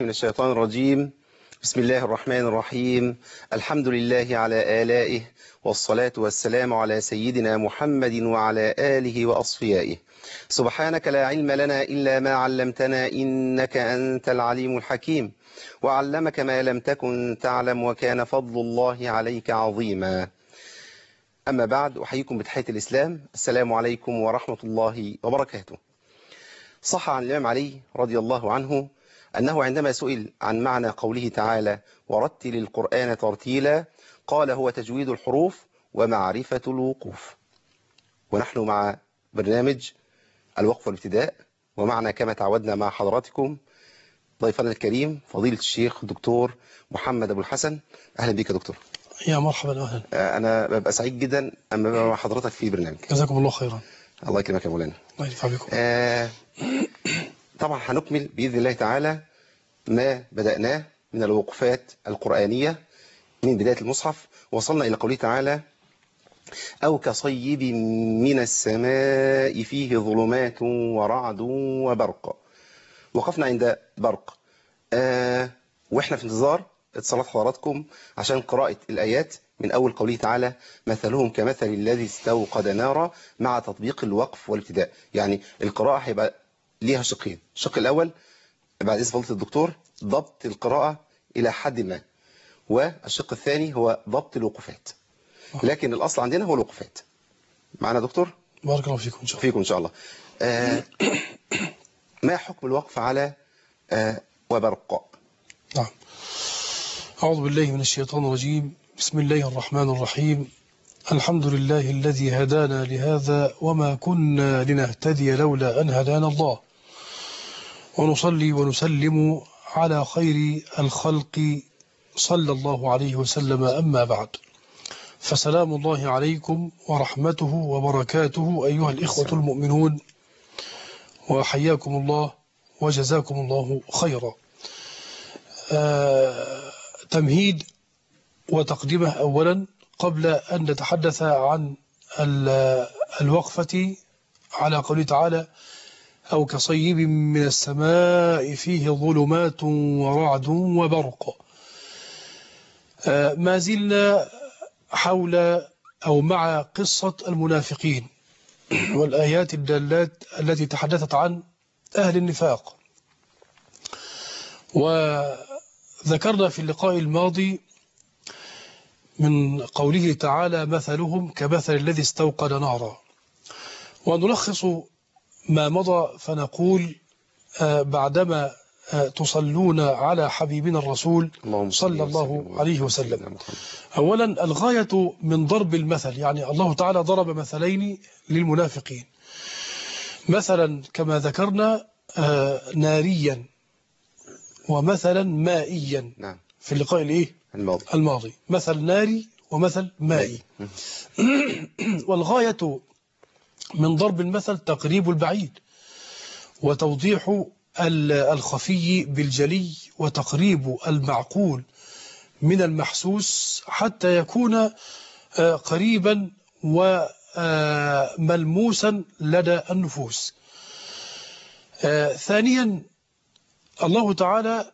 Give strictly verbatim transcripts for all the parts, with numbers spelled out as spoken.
من الشيطان الرجيم. بسم الله الرحمن الرحيم. الحمد لله على آلائه، والصلاة والسلام على سيدنا محمد وعلى آله وأصفيائه. سبحانك لا علم لنا إلا ما علمتنا، إنك أنت العليم الحكيم، وعلمك ما لم تكن تعلم، وكان فضل الله عليك عظيما. أما بعد، أحييكم بتحية الإسلام. السلام عليكم ورحمة الله وبركاته. صح عن الإمام علي رضي الله عنه أنه عندما سئل عن معنى قوله تعالى ورتل القرآن ترتيلا، قال هو تجويد الحروف ومعرفة الوقوف. ونحن مع برنامج الوقف والابتداء، ومعنا كما تعودنا مع حضراتكم ضيفنا الكريم فضيلة الشيخ الدكتور محمد أبو الحسن. أهلا بك يا دكتور. يا مرحبا واهلا. أنا ببقى سعيد جدا أما ببقى مع حضرتك في برنامج. جزاكم الله خيرا. الله يكرمك يا مولانا. الله يرفع بكم. آه طبعا هنكمل بإذن الله تعالى ما بدأناه من الوقفات القرآنية من بداية المصحف. وصلنا إلى قوله تعالى أو كصيب من السماء فيه ظلمات ورعد وبرق. وقفنا عند برق، آه وإحنا في انتظار اتصالات حضراتكم عشان قراءة الآيات من أول قوله تعالى مثلهم كمثل الذي استوقد نارا، مع تطبيق الوقف والابتداء. يعني القراءة هيبقى ليها شقين. الشق الأول بعد إذن فضيلة الدكتور ضبط القراءة إلى حد ما، والشق الثاني هو ضبط الوقوفات، لكن الأصل عندنا هو الوقوفات. معنا دكتور؟ بارك الله فيكم إن شاء الله. فيكم إن شاء الله. آه ما حكم الوقف على آه وبرق؟ نعم. أعوذ بالله من الشيطان الرجيم. بسم الله الرحمن الرحيم. الحمد لله الذي هدانا لهذا وما كنا لنهتدي لولا أن هدانا الله، ونصلي ونسلم على خير الخلق صلى الله عليه وسلم. أما بعد، فسلام الله عليكم ورحمته وبركاته أيها الإخوة المؤمنون، وحياكم الله وجزاكم الله خيرا. آه تمهيد وتقدمة أولا قبل أن نتحدث عن الوقفة على قوله تعالى أو كصيب من السماء فيه ظلمات ورعد وبرق. ما زلنا حول أو مع قصة المنافقين والآيات الدالات التي تحدثت عن أهل النفاق. وذكرنا في اللقاء الماضي من قوله تعالى مثلهم كمثل الذي استوقد نارا. ونلخص ما مضى فنقول بعدما تصلون على حبيبنا الرسول صلى الله عليه وسلم، أولا الغاية من ضرب المثل، يعني الله تعالى ضرب مثلين للمنافقين، مثلا كما ذكرنا ناريا ومثلا مائيا في اللقاء الايه الماضي. الماضي مثل ناري ومثل مائي. والغاية من ضرب المثل تقريب البعيد وتوضيح الخفي بالجلي وتقريب المعقول من المحسوس حتى يكون قريبا وملموسا لدى النفوس. ثانيا الله تعالى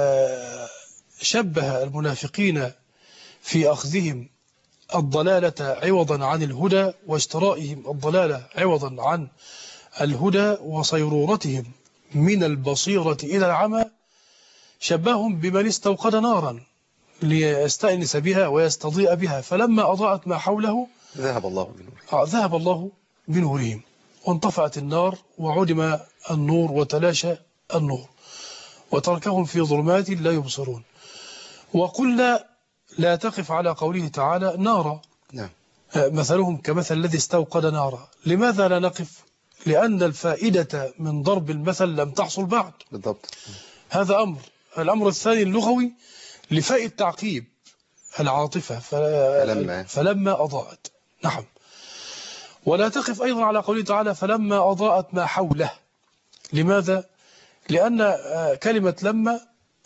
شبه المنافقين في أخذهم الضلالة عوضا عن الهدى واشترائهم الضلالة عوضا عن الهدى وصيرورتهم من البصيرة إلى العمى، شبههم بمن استوقد نارا ليستأنس بها ويستضيء بها، فلما أضاءت ما حوله ذهب الله بنورهم ذهب الله بنورهم وانطفأت النار وعدم النور وتلاشى النور وتركهم في ظلمات لا يبصرون. وقلنا لا تقف على قوله تعالى نارا. نعم. مثلهم كمثل الذي استوقد نارا. لماذا لا نقف؟ لأن الفائدة من ضرب المثل لم تحصل بعد. بالضبط. هذا أمر. الأمر الثاني اللغوي لفاء التعقيب العاطفة فلما, فلما أضاءت. نعم. ولا تقف أيضا على قوله تعالى فلما أضاءت ما حوله. لماذا؟ لأن كلمة لما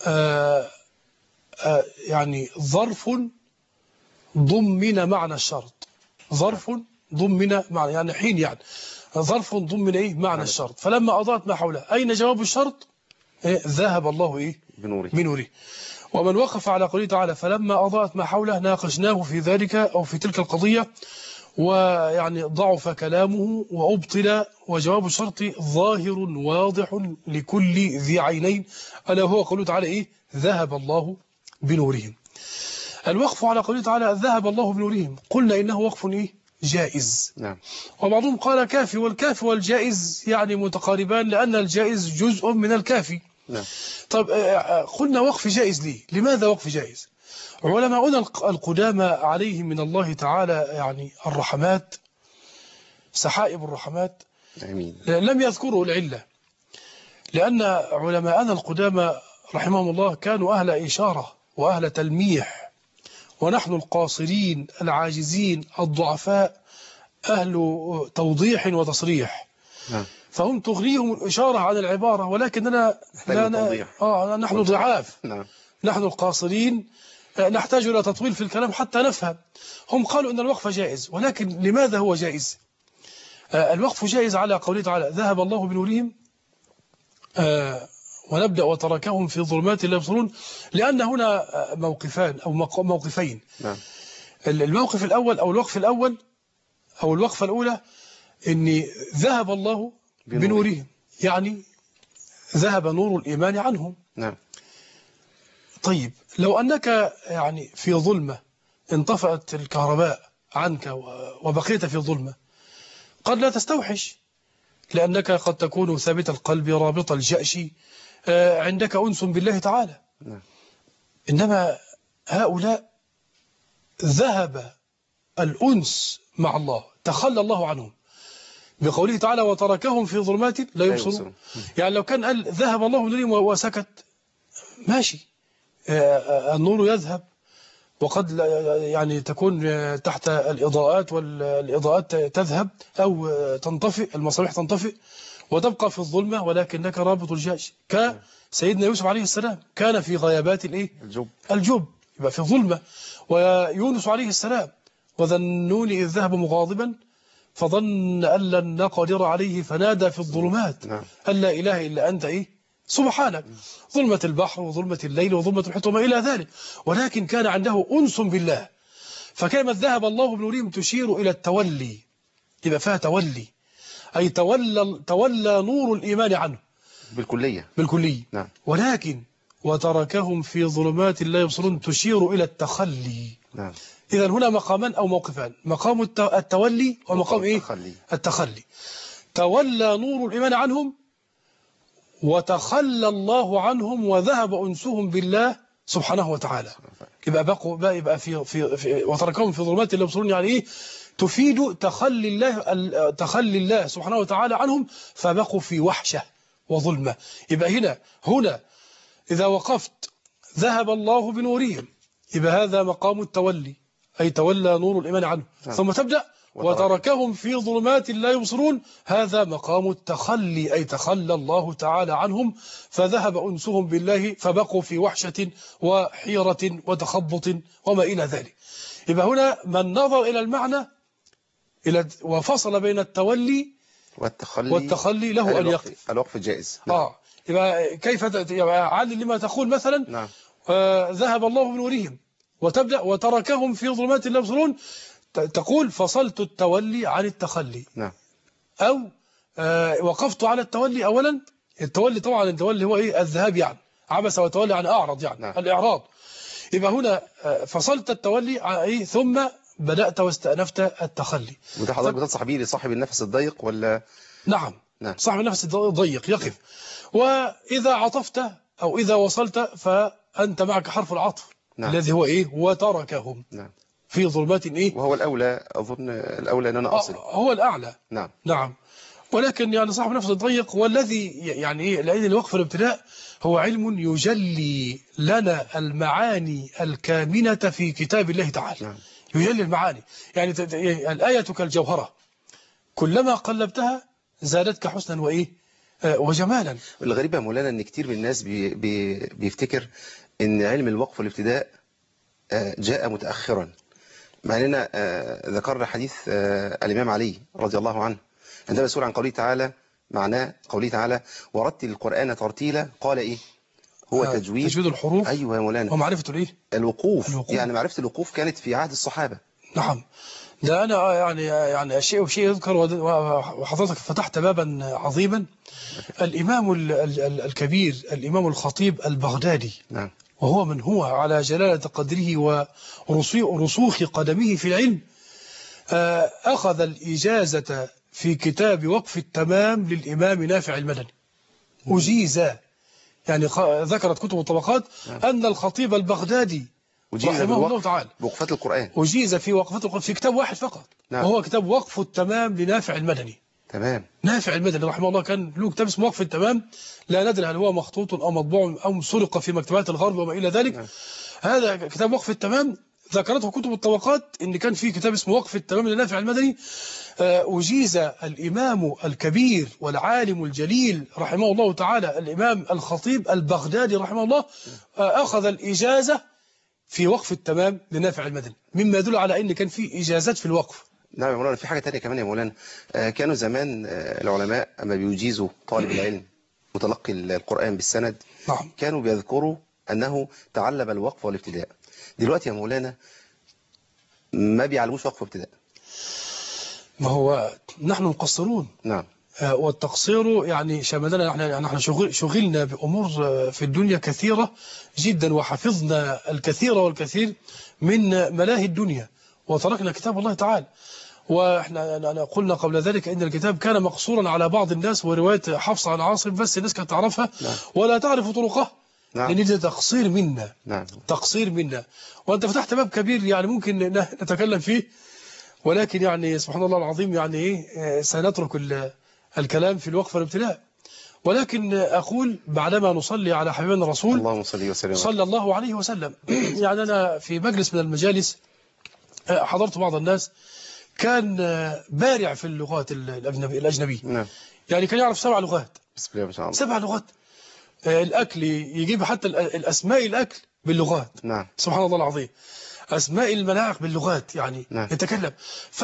يعني ظرف ضمن معنى الشرط. ظرف ضمن معنى يعني حين، يعني ظرف ضمن ايه معنى الشرط. فلما أضاءت ما حوله، أين جواب الشرط؟ إيه؟ ذهب الله ايه بنوره. بنوره. ومن وقف على قوله تعالى فلما أضاءت ما حوله ناقشناه في ذلك أو في تلك القضية، ويعني ضعف كلامه وأبطل، وجواب الشرط ظاهر واضح لكل ذي عينين، ألا هو قوله تعالى إيه؟ ذهب الله بنورهم. الوقف على قوله تعالى ذهب الله بنورهم، قلنا إنه وقف إيه؟ جائز. نعم. وبعضهم قال كافي، والكافي والجائز يعني متقاربان، لأن الجائز جزء من الكافي. نعم. طب قلنا وقف جائز ليه؟ لماذا وقف جائز؟ علماؤنا القدامى عليهم من الله تعالى يعني الرحمات، سحائب الرحمات، آمين. لم يذكروا العلة، لأن علماءنا القدامى رحمهم الله كانوا أهل إشارة وأهل تلميح، ونحن القاصرين العاجزين الضعفاء أهل توضيح وتصريح. نعم. فهم تغنيهم الإشارة عن العبارة، ولكننا لا ن... آه نحن ضعاف. نعم. نحن القاصرين نحتاج إلى تطويل في الكلام حتى نفهم. هم قالوا إن الوقف جائز، ولكن لماذا هو جائز؟ آه الوقف جائز على قوله تعالى ذهب الله بنورهم، آه ونبدأ وتركهم في ظلمات لا يبصرون، لأن هنا موقفان أو موقفين. نعم. الموقف الأول أو الوقف الأول أو الوقفة الأولى إن ذهب الله بنورهم، بنورهم يعني ذهب نور الإيمان عنهم. نعم. طيب لو أنك يعني في ظلمة انطفأت الكهرباء عنك وبقيت في ظلمة، قد لا تستوحش، لأنك قد تكون ثابت القلب رابط الجأش، عندك أنس بالله تعالى. نعم. إنما هؤلاء ذهب الأنس مع الله، تخلى الله عنهم بقوله تعالى وتركهم في ظلمات لا يبصرون. يعني لو كان قال ذهب الله بنورهم وسكت ماشي، النور يذهب، وقد يعني تكون تحت الإضاءات والإضاءات تذهب أو تنطفئ، المصابيح تنطفئ وتبقى في الظلمة، ولكنك رابط الجأش. كسيدنا يوسف عليه السلام كان في غيابات الإيه؟ الجب. الجب يبقى في ظلمة. ويونس عليه السلام وذنون إذ ذهب مغاضبا فظن أن لن نقدر عليه فنادى في الظلمات نعم. أن لا إله إلا أنت إيه؟ سبحانك. ظلمة البحر وظلمة الليل وظلمة الحيط وما إلى ذلك، ولكن كان عنده أنس بالله. فكلمة ذهب الله بنورهم تشير إلى التولي، يبقى فيها تولي، أي تولى, تولى نور الإيمان عنه بالكلية. بالكلية. نعم. ولكن وتركهم في ظلمات لا يبصرون تشير إلى التخلي. نعم. إذا هنا مقامان أو موقفان، مقام التولي ومقام إيه؟ التخلي. التخلي. تولى نور الإيمان عنهم وتخلى الله عنهم وذهب أنسهم بالله سبحانه وتعالى. يبقى بقوا بقى يبقى في في, في وتركهم في ظلمات لا يبصرون، يعني إيه؟ تفيد تخلي الله تخلي الله سبحانه وتعالى عنهم، فبقوا في وحشة وظلمة. يبقى هنا هنا إذا وقفت ذهب الله بنورهم، يبقى هذا مقام التولي، أي تولى نور الإيمان عنه. نعم. ثم تبدأ وتركهم في ظلمات لا يبصرون، هذا مقام التخلي، أي تخلى الله تعالى عنهم فذهب أنسهم بالله فبقوا في وحشة وحيرة وتخبط وما إلى ذلك. يبقى هنا من نظر إلى المعنى إلى وفصل بين التولي والتخلي, والتخلي له أن يقف. الوقف جائز. نعم. آه يبقى كيف يبقى عادل لما تقول مثلا نعم. آه ذهب الله بنورهم، وتبدأ وتركهم في ظلمات لا يبصرون، تقول فصلت التولي عن التخلي. نعم. أو آه وقفت على التولي أولا. التولي طبعا التولي هو إيه؟ الذهاب، يعني عبس وتولي عن أعرض، يعني نعم. الإعراض. يبقى هنا آه فصلت التولي عن إيه؟ ثم بدأت واستأنفت التخلي. وده حضرتك بتنصح بيه لصاحب النفس الضيق ولا؟ نعم. نعم. صاحب النفس الضيق يقف. وإذا عطفت أو إذا وصلت فأنت معك حرف العطف. نعم. الذي هو إيه؟ وتركهم. نعم. في ظلمات إيه؟ وهو الأولى، أظن الأولى أن أنا أصل. هو الأعلى. نعم. نعم. ولكن يعني صاحب النفس الضيق والذي يعني إيه؟ لأن الوقف الابتداء هو علم يجلي لنا المعاني الكامنة في كتاب الله تعالى. نعم. يجلي المعاني، يعني الآية كالجوهرة، كلما قلبتها زادتك حسنا وإيه؟ آه وجمالا. الغريب يا مولانا أن كتير من الناس بي بي بيفتكر أن علم الوقف والابتداء آه جاء متأخرا، مع أننا آه ذكرنا حديث آه الإمام علي رضي الله عنه عندما يسأل عن قوله تعالى، معناه قوله تعالى ورتل القرآن ترتيلا، قال إيه؟ هو آه، تجويد تجويد الحروف أيوة يا مولانا، ومعرفة الإيه؟ الوقوف. الوقوف. يعني معرفة الوقوف كانت في عهد الصحابة. نعم. ده أنا يعني يعني شيء وشيء يذكر، وحضرتك فتحت بابا عظيما. الإمام ال- ال- ال- الكبير الإمام الخطيب البغدادي، نعم. وهو من هو على جلالة قدره ورسوخ قدمه في العلم، آه، أخذ الإجازة في كتاب وقف التمام للإمام نافع المدني. أجيز، يعني خ- ذكرت كتب الطبقات أن الخطيب البغدادي وجيز رحمه الله بالوقف تعالى بوقفات القرآن. أجيز في وقفات القرآن في كتاب واحد فقط، نعم. وهو كتاب وقف التمام لنافع المدني. تمام. نافع المدني رحمه الله كان له كتاب اسمه وقف التمام، لا ندري هل هو مخطوط أو مطبوع أو سرق في مكتبات الغرب وما إلى ذلك. نعم. هذا كتاب وقف التمام ذكرته كتب الطبقات إن كان في كتاب اسمه وقف التمام لنافع المدني. آه، أجيز الإمام الكبير والعالم الجليل رحمه الله تعالى الإمام الخطيب البغدادي رحمه الله، آه، أخذ الإجازة في وقف التمام لنافع المدني، مما يدل على أن كان في إجازات في الوقف. نعم يا مولانا، في حاجة تانية كمان يا مولانا. آه، كانوا زمان آه، العلماء أما بيجيزوا طالب العلم متلقي القرآن بالسند، نعم. كانوا بيذكروا أنه تعلم الوقف والابتداء. دلوقتي يا مولانا ما بيعلموش وقف وابتداء. ما هو نحن مقصرون. نعم. آه، والتقصير يعني شملنا، نحن نحن شغل شغلنا بأمور آه، في الدنيا كثيرة جدا، وحفظنا الكثير والكثير من ملاهي الدنيا، وتركنا كتاب الله تعالى. واحنا أنا قلنا قبل ذلك ان الكتاب كان مقصورا على بعض الناس، وروايه حفص عن عاصم بس الناس كانت تعرفها. نعم. ولا تعرف طرقها. نعم. لان ده تقصير منا. نعم. تقصير منا. وانت فتحت باب كبير يعني ممكن نتكلم فيه، ولكن يعني سبحان الله العظيم يعني ايه، سنترك الكلام في الوقف والابتلاء. ولكن اقول بعدما نصلي على حبيبنا الرسول اللهم صل وسلم صلى الله عليه وسلم. يعني انا في مجلس من المجالس حضرت بعض الناس كان بارع في اللغات الأجنبي الأجنبية. نعم. يعني كان يعرف سبع لغات. بسم الله ما شاء الله. سبع لغات. الأكل يجيب حتى الأسماء الأكل باللغات. نعم. سبحان الله العظيم. أسماء الملاعق باللغات يعني. نعم. يتكلم.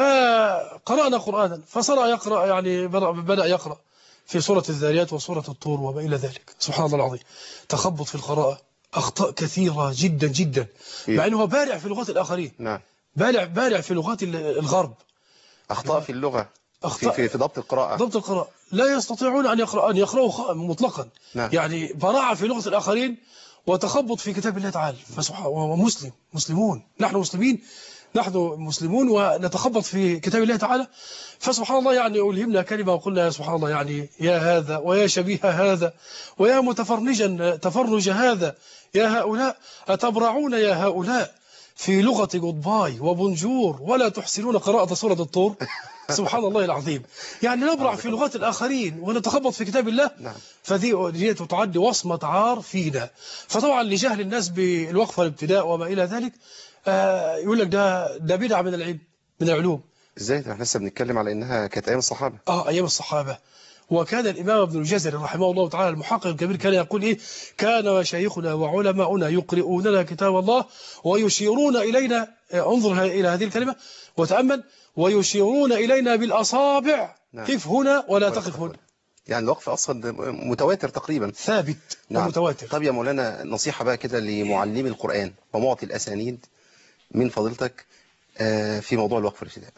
فقرأنا قرآنا فصار يقرأ، يعني بدأ يقرأ في سورة الذاريات وسورة الطور وما إلى ذلك. سبحان الله العظيم. تخبط في القراءة، أخطاء كثيرة جدا جدا، مع أنه بارع في لغات الآخرين. نعم. بارع بارع في لغات الغرب. أخطاء في اللغة، أخطاء في, في ضبط القراءة. ضبط القراءة لا يستطيعون أن يقرأ أن يقرأوا مطلقا. نعم. يعني براعة في لغة الآخرين وتخبط في كتاب الله تعالى. فسبحان ومسلم مسلمون نحن مسلمين نحن مسلمون ونتخبط في كتاب الله تعالى. فسبحان الله يعني ألهمنا كلمة وقلنا يا سبحان الله، يعني يا هذا ويا شبيه هذا ويا متفرنجا تفرنج هذا، يا هؤلاء أتبرعون يا هؤلاء في لغة جودباي وبونجور ولا تحسنون قراءة سورة الطور. سبحان الله العظيم. يعني نبرع في لغات الآخرين ونتخبط في كتاب الله. نعم. فذي تعد وصمة عار فينا. فطبعا لجهل الناس بالوقف والابتداء وما إلى ذلك، آه يقول لك ده ده بدعة من العلم من العلوم. ازاي احنا لسه بنتكلم على انها كانت ايام الصحابة. اه ايام الصحابة. وكان الإمام ابن الجزري رحمه الله تعالى المحقق الكبير كان يقول إيه: كان مشايخنا وعلماؤنا يقرؤوننا كتاب الله ويشيرون إلينا، انظر إلى هذه الكلمة وتأمل، ويشيرون إلينا بالأصابع. نعم. قف هنا ولا تقف هنا. يعني الوقف أصلا متواتر تقريبا، ثابت. نعم. ومتواتر. طب يا مولانا نصيحة بقى كده لمعلمي القرآن ومعطي الأسانيد من فضيلتك في موضوع الوقف والابتداء.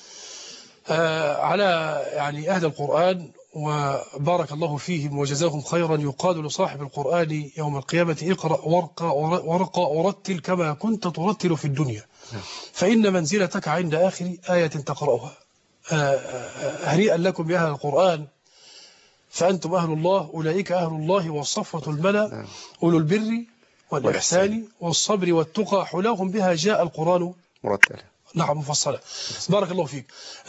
آه على يعني أهل القرآن وبارك الله فيهم وجزاهم خيرا، يقال لصاحب القرآن يوم القيامة: اقرأ ورقة ورقة ورتل كما كنت ترتل في الدنيا، فإن منزلتك عند آخر آية تقرأها. هنيئا لكم يا أهل القرآن، فأنتم أهل الله، أولئك أهل الله والصفوة الملا، أولو البر والإحسان والصبر والتقى، حلاهم بها جاء القرآن مرتلا. نعم مفصلة. بارك الله فيك.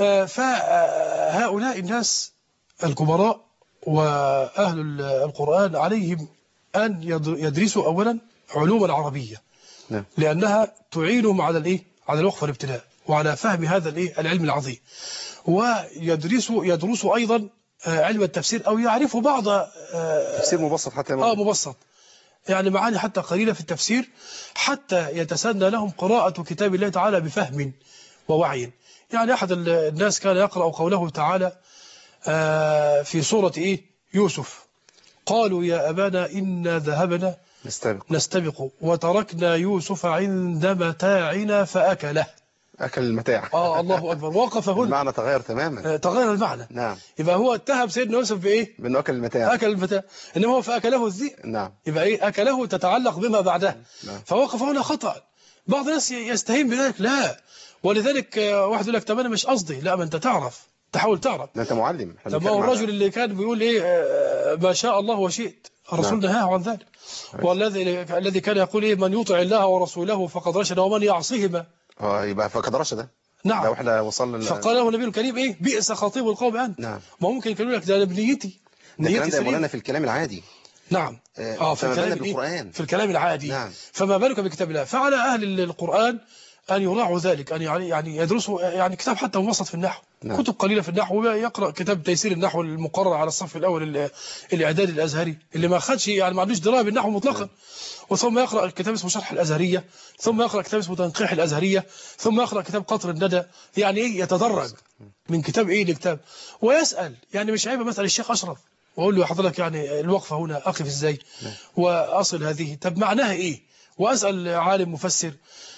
فهؤلاء الناس الكبراء وأهل القرآن عليهم أن يدرسوا أولا علوم العربية، نعم. لأنها تعينهم على الإيه؟ على الوقف والابتلاء وعلى فهم هذا الإيه؟ العلم العظيم. ويدرسوا يدرسوا أيضا علم التفسير أو يعرفوا بعض تفسير مبسط حتى آه مبسط، يعني معاني حتى قليلة في التفسير، حتى يتسنى لهم قراءة كتاب الله تعالى بفهم ووعي. يعني أحد الناس كان يقرأ قوله تعالى في سورة إيه؟ يوسف: قالوا يا أبانا إنا ذهبنا نستبق. نستبق وتركنا يوسف عند متاعنا فأكله. أكل المتاع. آه الله أكبر. وقف هنا. المعنى تغير تماما. آه، تغير المعنى. نعم. يبقى هو اتهم سيدنا يوسف بإيه؟ بأنه أكل المتاع. أكل المتاع، إنما هو فأكله الذئب. نعم. يبقى إيه؟ أكله تتعلق بما بعده. نعم. فوقف هنا خطأ. بعض الناس يستهين بذلك، لا. ولذلك آه، واحد يقول لك طب أنا مش قصدي، لا، ما أنت تعرف، تحاول تعرف. ده أنت معلم. طب ما هو الرجل اللي كان بيقول إيه آه، ما شاء الله وشئت، الرسول نعم. نهاه عن ذلك. والذي الذي كان يقول إيه من يطع الله ورسوله فقد رشد ومن يعصيهما. اه يبقى فقد رشد. نعم. لو احنا وصلنا فقال له النبي الكريم ايه بئس خطيب القوم انت. نعم. ما ممكن يقولوا لك ده بنيتي، ده الكلام نيتي ده مولانا سليمه. في الكلام العادي. نعم. آه، اه في فما الكلام بالنا الإيه؟ بالقرآن. في الكلام العادي. نعم. فما بالك بكتاب الله. فعلى اهل القرآن ان يراعوا ذلك، ان يعني يعني يدرسوا يعني كتاب حتى مبسط في النحو. نعم. كتب قليله في النحو، يقرا كتاب تيسير النحو المقرر على الصف الاول ال- الاعدادي الازهري اللي ما خدش يعني ما عندوش درايه بالنحو مطلقا. نعم. وثم يقرأ كتاب اسمه شرح الأزهرية، ثم يقرأ كتاب اسمه تنقيح الأزهرية، ثم يقرأ كتاب قطر الندى. يعني إيه يتدرج من كتاب إيه لكتاب، ويسأل. يعني مش عيب مثلا الشيخ أشرف وأقول له حضرتك يعني الوقفة هنا أقف إزاي وأصل هذه، طب معناها إيه، وأسأل عالم مفسر.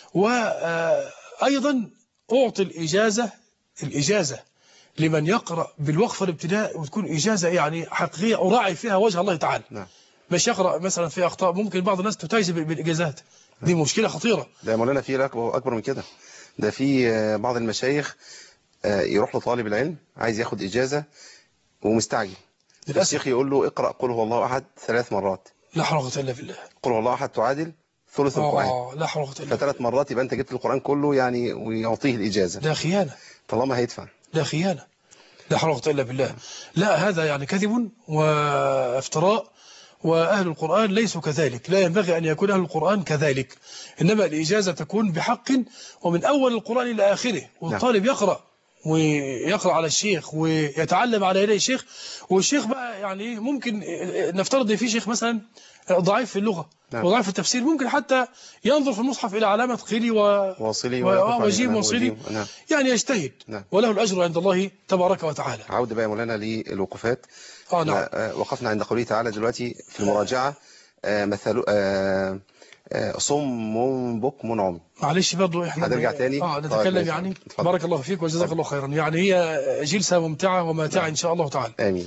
وأيضا أعطي الإجازة الإجازة لمن يقرأ بالوقفة الابتداء، وتكون إجازة يعني حقيقية أراعي فيها وجه الله تعالى. نعم. مش يقرأ مثلا في أخطاء. ممكن بعض الناس تتاجز بالإجازات، دي مشكلة خطيرة. ده مولانا في أكبر أكبر من كده. ده في آه، بعض المشايخ آه، يروح لطالب العلم عايز ياخد إجازة ومستعجل. للأسف. الشيخ يقول له اقرأ قل هو الله أحد ثلاث مرات. لا حول ولا قوة إلا بالله. قل هو الله أحد تعادل ثلث القرآن. آه لا حول ولا قوة إلا بالله. فثلاث مرات يبقى أنت جبت القرآن كله يعني، ويعطيه الإجازة ده خيانة، طالما هيدفع. ده خيانة. لا حول ولا قوة إلا بالله. لا، هذا يعني كذب وافتراء. وأهل القرآن ليسوا كذلك، لا ينبغي أن يكون أهل القرآن كذلك. إنما الإجازة تكون بحق ومن أول القرآن إلى آخره، والطالب يقرأ ويقرأ على الشيخ ويتعلم على يدي الشيخ. والشيخ بقى يعني ممكن نفترض ان في شيخ مثلا ضعيف في اللغة نعم. وضعيف في التفسير، ممكن حتى ينظر في المصحف إلى علامة قيلي و... واصلي و... وجيم وصلي، نعم. يعني يجتهد. نعم. وله الأجر عند الله تبارك وتعالى. عودة بقى يا مولانا للوقوفات. آه نعم. آه، وقفنا عند قوله تعالى دلوقتي في المراجعة آه، مثل آه، آه، صم بكم عمي. معلش برضو احنا هنرجع تاني. اه طيب، نتكلم ماشي. يعني. اتفضل. بارك الله فيك وجزاك الله خيرا. يعني هي جلسة ممتعة وماتعة نعم. إن شاء الله تعالى. آمين.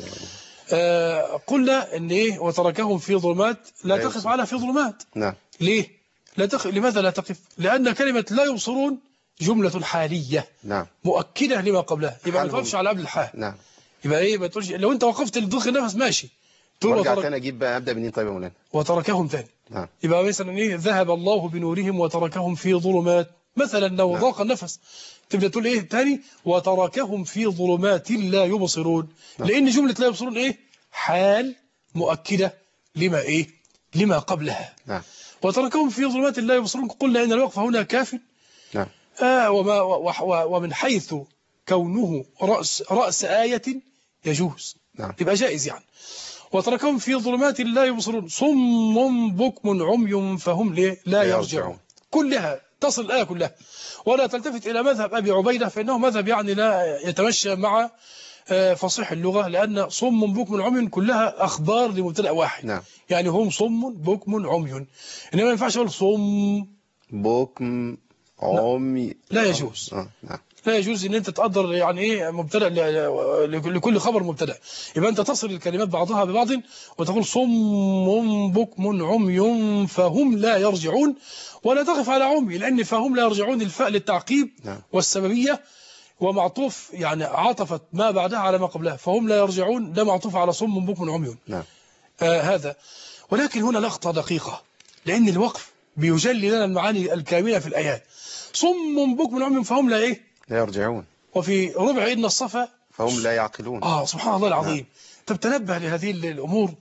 آه قلنا ان ايه وتركهم في ظلمات لا لا تقف يبصر. على في ظلمات. نعم. ليه لا تقف؟ لماذا لا تقف؟ لأن كلمة لا يبصرون جملة حالية نعم. مؤكدة لما قبلها، يبقى ما حالهم. تقفش على قبل الحال. نعم. يبقى ايه ما تقولش لو انت وقفت لضخ النفس ماشي تقول وارجع وترك... تاني اجيب بقى ابدا منين طيب يا مولانا؟ وتركهم تاني. نعم. يبقى مثلا ايه ذهب الله بنورهم وتركهم في ظلمات مثلا، لو نعم. ضاق النفس تبدا تقول ايه تاني وتركهم في ظلمات لا يبصرون. نعم. لان جملة لا يبصرون ايه حال مؤكدة لما ايه لما قبلها. نعم. وتركهم في ظلمات لا يبصرون. قلنا ان الوقف هنا كاف. نعم. آه وما و- و- ومن حيث كونه رأس رأس آية يجوز، نعم. يبقى جائز يعني. وتركهم في ظلمات لا يبصرون صم بكم عمي فهم ليه لا لا يرجعون. يرجعون. كلها تصل الآية كلها. ولا تلتفت إلى مذهب أبي عبيدة فإنه مذهب يعني لا يتمشى مع آه، فصيح اللغة، لأن صم بكم عمي كلها أخبار لمبتدأ واحد. نعم. يعني هم صم بكم عمي، إنما ما ينفعش أقول صم. بكم عمي. لا يجوز. آه. نعم. لا يجوز ان انت تقدر يعني ايه مبتدا ل- ل- لكل خبر مبتدا. يبقى انت تصل الكلمات بعضها ببعض وتقول صم بكم عمي فهم لا يرجعون، ولا تقف على عمي لان فهم لا يرجعون الفاء للتعقيب نعم. والسببيه ومعطوف يعني عطفت ما بعدها على ما قبلها. فهم لا يرجعون ده معطوف على صم بكم عمي. نعم. آه هذا. ولكن هنا لقطه دقيقه لان الوقف بيجلي لنا المعاني الكامله في الايات. صم بكم عمي فهم لا ايه لا يرجعون. وفي ربع إن الصفا فهم لا يعقلون. آه سبحان الله العظيم. طب تنبه لهذه الأمور.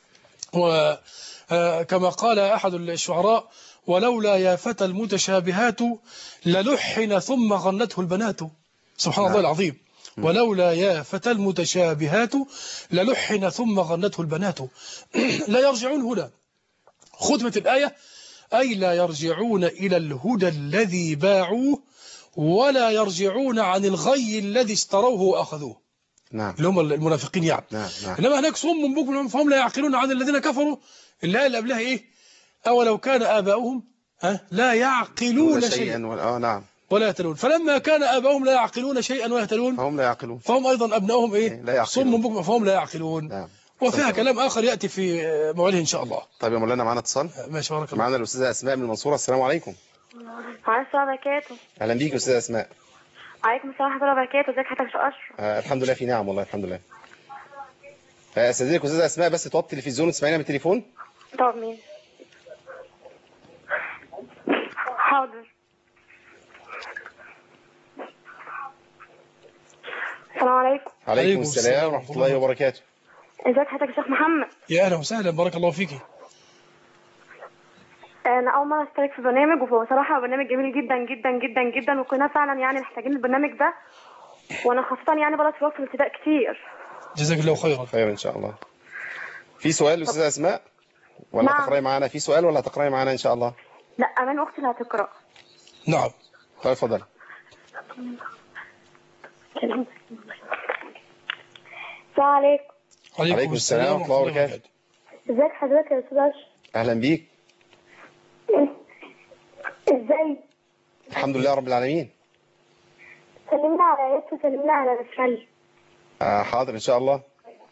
وكما قال أحد الشعراء ولولا يا فتى المتشابهات للحن ثم غنته البنات. سبحان نعم. الله العظيم. ولولا يا فتى المتشابهات للحن ثم غنته البنات. لا يرجعون هنا ختمة الآية أي لا يرجعون إلى الهدى الذي باعوه ولا يرجعون عن الغي الذي اشتروه وأخذوه. نعم. اللي هم المنافقين يعني. نعم. نعم. إنما هناك صم بكم فهم لا يعقلون عن الذين كفروا. الآية اللي قبلها إيه أولو كان آباؤهم ها لا يعقلون شيئا شيئا ولا آه نعم ولا يهتدون، فلما كان آباؤهم لا يعقلون شيئا ولا يهتدون فهم لا يعقلون. فهم أيضا أبنائهم إيه، إيه لا يعقلون. صم بكم فهم لا يعقلون. نعم. وفيها أحسنت. كلام آخر يأتي في موعده إن شاء الله. طيب يا مولانا معانا اتصال. ماشي بارك الله. معانا الأستاذة أسماء من المنصورة. السلام عليكم. وعليكم السلام وبركاته. أهلا بيك أستاذة أسماء. وعليكم السلام ورحمة الله وبركاته. ازيك حضرتك يا أشرف؟ آه الحمد لله في نعم والله الحمد لله. آه، أستاذنك أستاذة أسماء بس توطي التلفزيون وتسمعينا من التليفون. طب مين؟ حاضر. السلام عليكم. عليكم السلام ورحمة الله وبركاته. ازيك حضرتك يا شيخ محمد؟ يا أهلا وسهلا بارك الله فيكي. انا اول مره اشترك في برنامج، وبصراحه برنامج جميل جدا جدا جدا جدا، وكنا فعلا يعني محتاجين البرنامج ده، وانا خاصه يعني بلد في وقت الابتداء كتير. جزاك الله خيرا. خير إن شاء الله. في سؤال أستاذة أسماء ولا نعم. هتقرأي معانا؟ في سؤال ولا هتقرأي معانا إن شاء الله؟ لا، امان اختي اللي هتقرا. نعم. طيب اتفضلي. السلام عليكم. عليكم السلام ورحمة الله وبركاته. ازيك حضرتك يا استاذ اشرف؟ أهلا بيك. ازاي؟ الحمد لله رب العالمين. سلمنا على ياسر وسلمنا على نسري. آه حاضر إن شاء الله.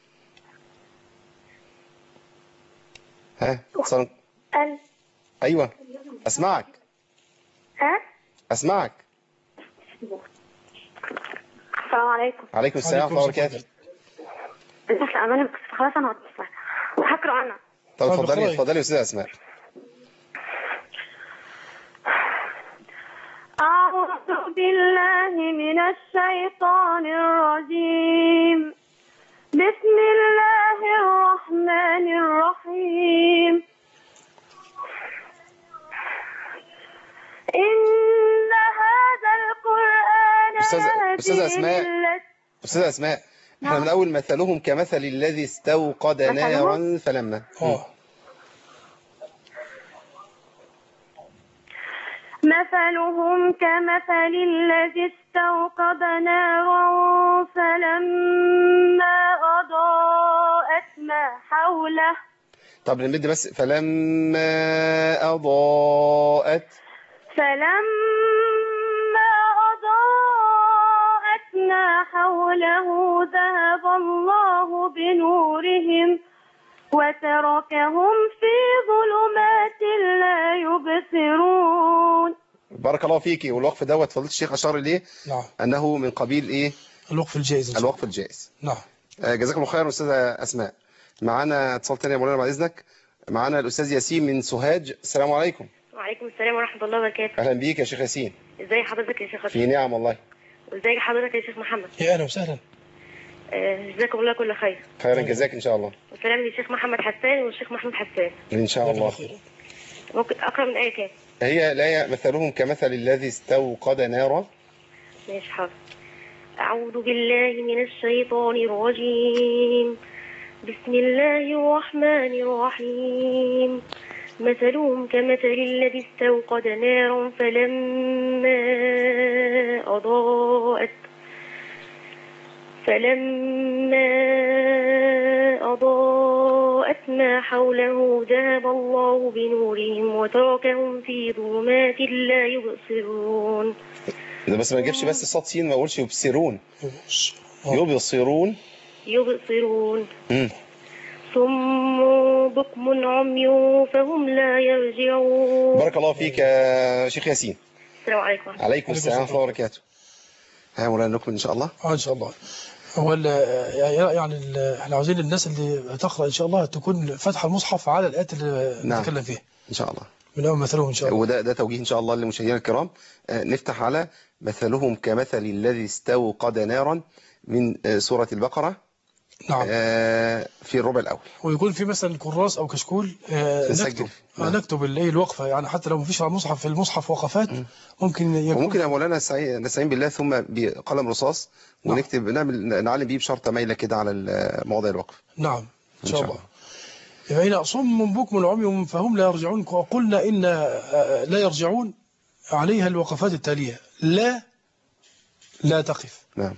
ها اتصال. قال أيوه أسمعك. ها؟ أسمعك. السلام عليكم. عليكم السلام ورحمة الله وبركاته. ازيك يا امان؟ خلاص انا هقرا انا. طب طيب، اتفضلي اقرأي. اتفضلي يا أستاذة أسماء. أعوذ بالله من الشيطان الرجيم. بسم الله الرحمن الرحيم. إن هذا القرآن أستاذ- أستاذة أسماء. يهدي للتي أستاذة أسماء احنا نعم. من أول مثلهم كمثل الذي استوقد مثلهم؟ نارا فلما. آه. مثلهم كمثل الذي استوقد نارا فلما أضاءت ما حوله. طب نمد بس فلما أضاءت. فلما أضاءت ما حوله ذهب الله بنورهم وتركهم في ظلمات لا يبصرون. بارك الله فيكي. والوقف دوت فضيلة الشيخ أشار إليه نعم. أنه من قبيل إيه؟ الوقف الجائز إن شاء الله. الوقف الجائز. نعم. آه، جزاكم الله خير أستاذة أسماء. معانا اتصال تاني يا مولانا بعد إذنك. معانا الأستاذ ياسين من سوهاج. السلام عليكم. وعليكم السلام ورحمة الله وبركاته. أهلا بيك يا شيخ ياسين. ازي حضرتك يا شيخ أشرف؟ في نعم والله. وازي حضرتك يا شيخ محمد؟ يا أهلا وسهلا. آه، جزاكم الله كل خير. خيرا جزاك إن شاء الله. وسلام للشيخ محمد حسان والشيخ محمود حسان. إن شاء جزاك الله الله. خيرا. ممكن أقرأ من آية كام؟ هي الآية مثلهم كمثل الذي استوقد نارا. ماشي حاضر. أعوذ بالله من الشيطان الرجيم. بسم الله الرحمن الرحيم. مثلهم كمثل الذي استوقد نارا فلما أضاءت فلما أضاءت ما حوله ذهب الله بنورهم وتركهم في ظلمات لا يبصرون. ده بس ما نجيبش بس الصوت سين، ما اقولش يبصرون. آه. يبصرون. يبصرون. امم صم بكم عمي فهم لا يرجعون. بارك الله فيك يا شيخ ياسين. السلام عليكم. عليكم السلام ورحمة الله وبركاته. ها مولانا نكمل إن شاء الله. آه إن شاء الله. هو ال- يعني ال- احنا عاوزين الناس اللي هتقرأ إن شاء الله تكون فاتحة المصحف على الآيات اللي نعم. نتكلم فيها إن شاء الله. من أول مثلهم إن شاء الله. وده ده توجيه إن شاء الله للمشاهدين الكرام. آه، نفتح على مثلهم كمثل الذي استوقد نارا من آه، سورة البقرة. نعم. آه، في الربع الأول. ويكون في مثلا كراس أو كشكول آه، نسجل. نكتب آه، نعم. نكتب الايه الوقفة، يعني حتى لو مفيش على المصحف في المصحف وقفات ممكن يكون. وممكن يا مولانا نستعين نستعين بالله ثم بقلم رصاص نعم. ونكتب نعمل نعلم بيه بشرطة مايلة كده على مواضع الوقف. نعم إن إن شاء شاء الله. فهنا صم بكم عمي فهم لا يرجعون. وقلنا إن آه، لا يرجعون عليها الوقفات التالية: لا لا تقف. نعم.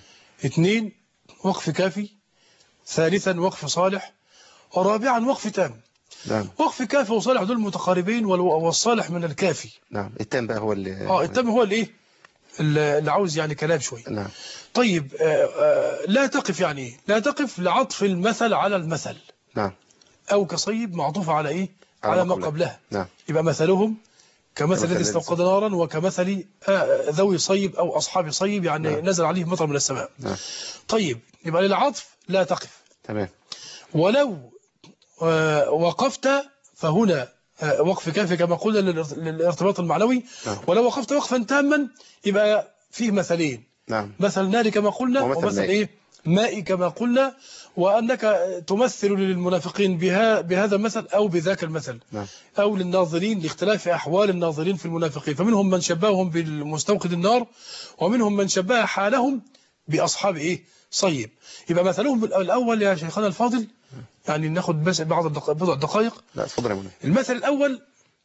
اثنين وقف كافي. ثالثا وقف صالح. ورابعا وقف تام. نعم. وقف كافي وصالح دول متقاربين، وال- والصالح من الكافي. نعم. التام بقى هو اللي اه التام هو الايه اللي اللي عاوز يعني كلام شويه. نعم. طيب آه آه لا تقف يعني ايه؟ لا تقف لعطف المثل على المثل، نعم. او كصيب معطوفه على ايه؟ على على ما ما قبلها. قبلها. نعم. يبقى مثلهم كمثل كمثل الذي الذي استوقد نارا، وكمثل آه، ذوي صيب او اصحاب صيب، يعني نعم. نزل عليهم مطر من السماء. نعم. طيب يبقى للعطف لا تقف. تمام. ولو آه، وقفت فهنا آه، وقف كافي كما قلنا للارت- للارتباط المعنوي. نعم. ولو وقفت وقفا تاما يبقى فيه مثلين، نعم. مثل نار كما قلنا، ومثل ومثل ماء. ايه ماء كما قلنا، وانك تمثل للمنافقين بها بهذا المثل او بذاك المثل. نعم. او للناظرين لاختلاف احوال الناظرين في المنافقين، فمنهم من شبههم بالمستوقد النار، ومنهم من شبه حالهم باصحاب ايه صيب. يبقى مثلهم الاول يا شيخنا الفاضل، يعني ناخد بس بعض الدق- بضع دقائق. لا اتفضل يا مولانا. المثل الأول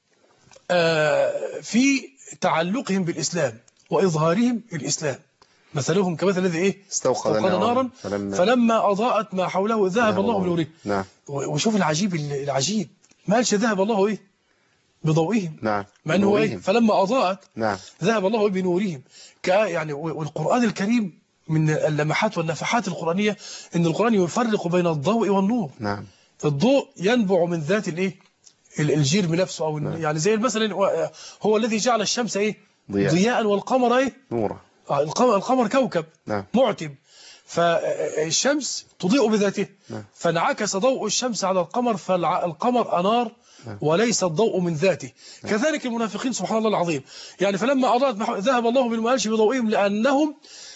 آه، في تعلقهم بالإسلام وإظهارهم الإسلام. مثلهم كمثل الذي إيه استوقد نارا نارا فلما, فلما- فلما أضاءت ما حوله ذهب ذهب الله الله. بنوره. نعم. و- وشوف العجيب العجيب ما قالش ذهب الله إيه بضوئهم، نعم. مع أنه إيه بنورهم. فلما أضاءت نعم. ذهب الله بنورهم. ك يعني والقرآن الكريم من اللمحات والنفحات القرآنية أن القرآن يفرق بين الضوء والنور. نعم. الضوء ينبع من ذات الايه ال- الجرم نفسه، او نعم. يعني زي مثلا هو- هو الذي جعل الشمس ايه ضياء. ضياء والقمر ايه نورا. آه، القمر, القمر كوكب نعم. معتم، فالشمس تضيء بذاته. نعم. فانعكس ضوء الشمس على القمر فالقمر انار نعم. وليس الضوء من ذاته. كذلك المنافقين سبحان الله العظيم، يعني فلما اضاءت محو- ذهب الله بالمؤلش بضوئهم لانهم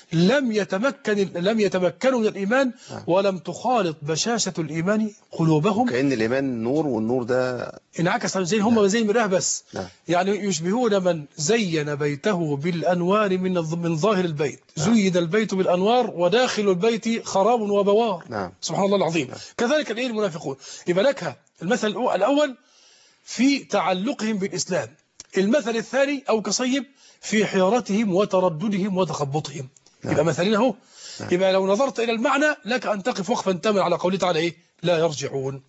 لم يتمكن لم يتمكنوا من الايمان، نعم. ولم تخالط بشاشه الايمان قلوبهم. كأن الإيمان نور، والنور ده انعكس على زي هم زي المراه بس. نعم. يعني يشبهون من زين بيته بالانوار من الظ- من ظاهر البيت. زين البيت بالانوار وداخل البيت خراب وبوار. نعم. سبحان الله العظيم. نعم. كذلك الايه المنافقون. يبقى لك المثل الأو- الاول في تعلقهم بالاسلام، المثل الثاني او كصيب في حيرتهم وترددهم وتخبطهم. نعم. يبقى مثلين اهو. نعم. يبقى لو نظرت الى المعنى لك ان تقف وقفا تاما على قوله تعالى ايه لا يرجعون.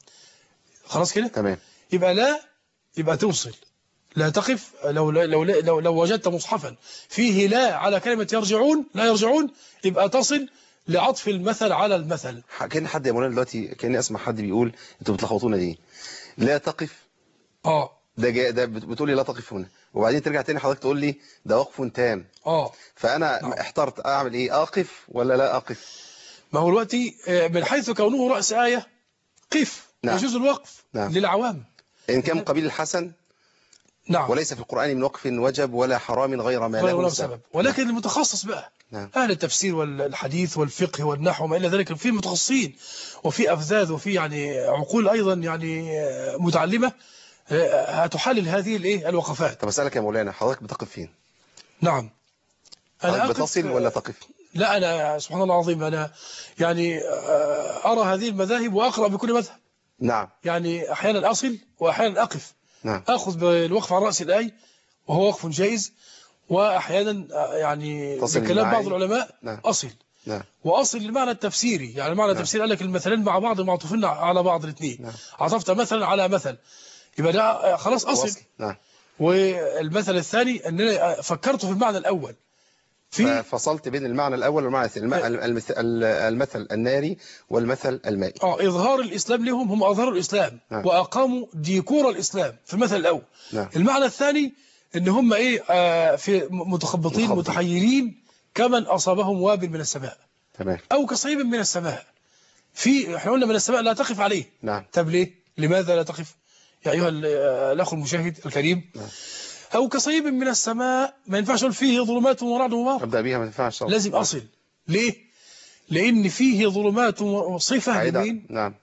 خلاص كده. تمام. يبقى لا يبقى توصل، لا تقف. لو لو لو, لو وجدت مصحفا فيه لا على كلمة يرجعون لا يرجعون يبقى تصل لعطف المثل على المثل. ح- كأن حد يا مولانا دلوقتي، كأني أسمع حد بيقول أنتوا بتلخبطونا دي، لا تقف. اه ده جا ده بت- بتقول لي لا تقف هنا، وبعدين ترجع تاني حضرتك تقول لي ده وقف تام. اه فأنا نعم. احترت أعمل إيه، أقف ولا لا أقف؟ ما هو دلوقتي آه، من حيث كونه رأس آية قف، نعم. يجوز الوقف نعم. للعوام. إن كان قبيل الحسن، نعم وليس في القرآن من وقف وجب ولا حرام غير ما غير له له سبب. سبب. ولكن المتخصص بقى نعم. أهل التفسير والحديث والفقه والنحو وما إلى ذلك، في متخصصين وفي أفذاذ وفي يعني عقول أيضا يعني آه، متعلمة آه، هتحلل هذه الايه الوقفات. طب أسألك يا مولانا، حضرتك بتقف فين؟ نعم حضرتك أقف- بتصل ولا تقف؟ لا أنا سبحان الله العظيم أنا يعني آه، أرى هذه المذاهب وأقرأ بكل مذهب. نعم. يعني أحيانا أصل وأحيانا أقف. نعم. أخذ بالوقف على رأس الآية وهو وقف جائز، وأحيانا آه، يعني تصل بكلام المعاني. بعض العلماء نعم. أصل نعم. وأصل المعنى التفسيري. يعني المعنى التفسيري قال لك المثلين مع بعض معطوفين على بعض الاثنين. نعم. عطفت مثلا على مثل يبقى ده آه، خلاص أصل. وصل. نعم. والمثل الثاني أن أنا فكرت في المعنى الأول في ففصلت بين المعنى الأول والمعنى الثاني، الم- المث- المثل الناري والمثل المائي. اه إظهار الإسلام لهم، هم أظهروا الإسلام نعم. وأقاموا ديكور الإسلام في المثل الأول. نعم. المعنى الثاني إن هم إيه آه في متخبطين مخبط. متحيرين كمن أصابهم وابل من السماء تمام. أو كصيب من السماء. في احنا قلنا من السماء لا تقف عليه. نعم. طب ليه؟ لماذا لا تقف يا أيها ال- آه، الأخ المشاهد الكريم؟ نعم. أو كصيب من السماء ما ينفعش نقول فيه ظلمات ورعد وبرق، أبدأ بيها ما تنفعش طبعا. لازم أصل. ليه؟ لأن فيه ظلمات وصفة عايدة. لمين؟ نعم.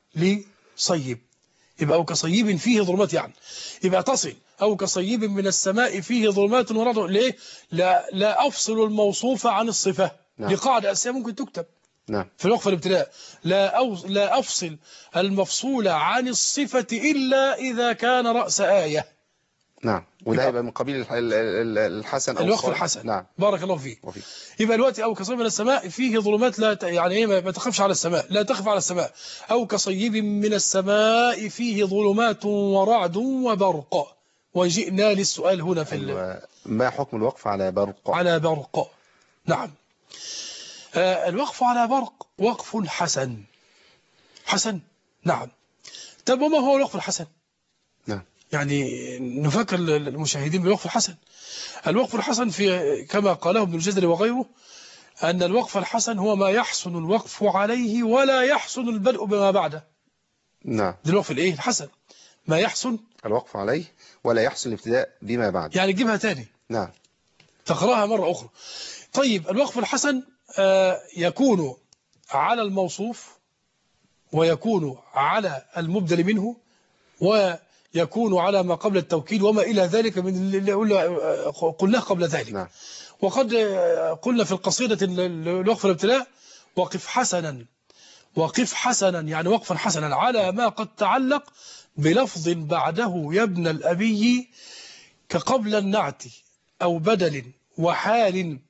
لصيب. يبقى أو كصيب فيه ظلمات، يعني يبقى تصل أو كصيب من السماء فيه ظلمات ورعد. ليه؟ لا, لا أفصل الموصوف عن الصفة. نعم. لقاعدة أساسية ممكن تكتب نعم. في الوقف الابتداء، لا أو لا أفصل المفصول عن الصفة إلا إذا كان رأس آية. نعم، وده يبقى- هيبقى من قبيل الح- ال- ال- الحسن أو الوقف الصالح. الحسن. نعم. بارك الله فيك. وفي يبقى الوقت أو كصيب من السماء فيه ظلمات لا ت... يعني ايه ما تخافش على السماء، لا تخف على السماء. أو كصيب من السماء فيه ظلمات ورعد وبرق. وجئنا للسؤال هنا في ال... أيوة. ما حكم الوقف على برق؟ على برق. نعم. آه الوقف على برق وقف حسن. حسن. نعم. طب وما هو الوقف الحسن؟ نعم. يعني نفكر المشاهدين بالوقف الحسن. الوقف الحسن في كما قاله ابن الجزري وغيره أن الوقف الحسن هو ما يحسن الوقف عليه ولا يحسن البدء بما بعده. نعم. ده الوقف الايه الحسن، ما يحسن الوقف عليه ولا يحسن الابتداء بما بعد. يعني تجيبها تاني. نعم. تقراها مرة أخرى. طيب الوقف الحسن آه يكون على الموصوف ويكون على المبدل منه ويكون على ما قبل التوكيد وما إلى ذلك من اللي قلناه قبل ذلك. نعم. وقد قلنا في القصيدة الوقف الابتلاء وقف حسنا، وقف حسنا يعني وقفا حسنا على ما قد تعلق بلفظ بعده يا ابن الأبي كقبل النعت أو بدل وحال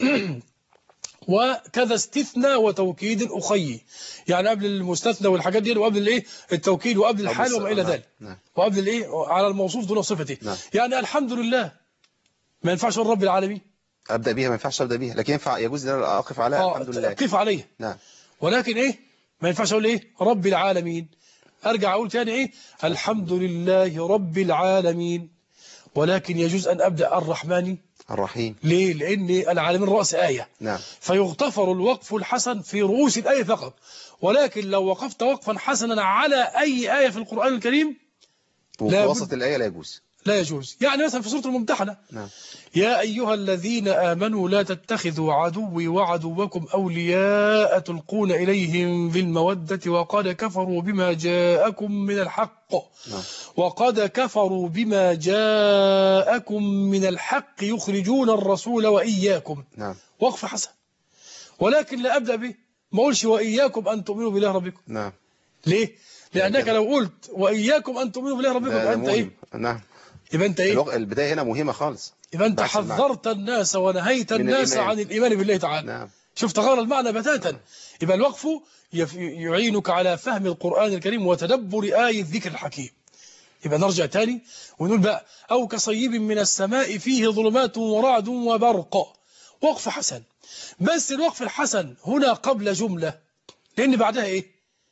وكذا استثنى وتوكيد أخي، يعني قبل المستثنى والحاجات دي وقبل الايه التوكيد وقبل الحال وما إلى ذلك. نعم. وقبل الايه على الموصوف دون صفته. نعم. يعني الحمد لله ما ينفعش رب العالمين أبدأ بيها، ما ينفعش أبدأ بيها، لكن ينفع يجوز أن أنا أقف عليها آه الحمد لله. قف عليه. نعم. ولكن ايه ما ينفعش اقول ايه رب العالمين، ارجع اقول تاني ايه الحمد لله رب العالمين، ولكن يجوز ان ابدا الرحمن الرحيم. ليه؟ لان العالمين راس ايه. نعم. فيغتفر الوقف الحسن في رؤوس الايه فقط، ولكن لو وقفت وقفا حسنا على اي ايه في القران الكريم وفي وسط الآية لا يجوز. لا يجوز. يعني مثلا في سورة الممتحنة نعم. يا أيها الذين آمنوا لا تتخذوا عدوي وعدوكم أولياء تلقون إليهم بالمودة وقد كفروا بما جاءكم من الحق. نعم. وقد كفروا بما جاءكم من الحق يخرجون الرسول وإياكم. نعم. وقف حسن، ولكن لا أبدأ به، ما أقولش وإياكم أن تؤمنوا بالله ربكم. نعم. ليه؟ لأنك لو قلت وإياكم أن تؤمنوا بالله ربكم ده أنت مهم. إيه؟ نعم. يبقى أنت إيه؟ الوق- البداية هنا مهمة خالص. يبقى أنت بحث المعنى. حذرت الناس ونهيت من الناس الإيمان. عن الإيمان بالله تعالى. نعم. شوف تغير المعنى بتاتا. يبقى الوقف يف- يعينك على فهم القرآن الكريم وتدبر آية ذكر الحكيم. يبقى نرجع تاني ونقول بقى أو كصيب من السماء فيه ظلمات ورعد وبرق. وقف حسن، بس الوقف الحسن هنا قبل جملة، لأن بعدها إيه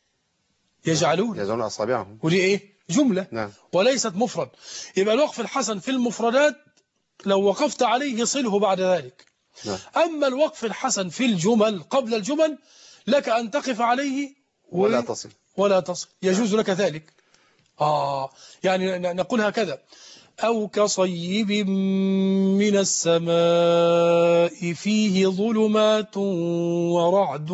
يجعلون، يجعلون أصابعهم. ودي إيه جملة. نعم. وليست مفرد. يبقى الوقف الحسن في المفردات لو وقفت عليه صله بعد ذلك. نعم. أما الوقف الحسن في الجمل قبل الجمل لك أن تقف عليه و... ولا تصل. ولا تصل، يجوز لك ذلك. آه يعني ن- نقول هكذا أو كصيب من السماء فيه ظلمات ورعد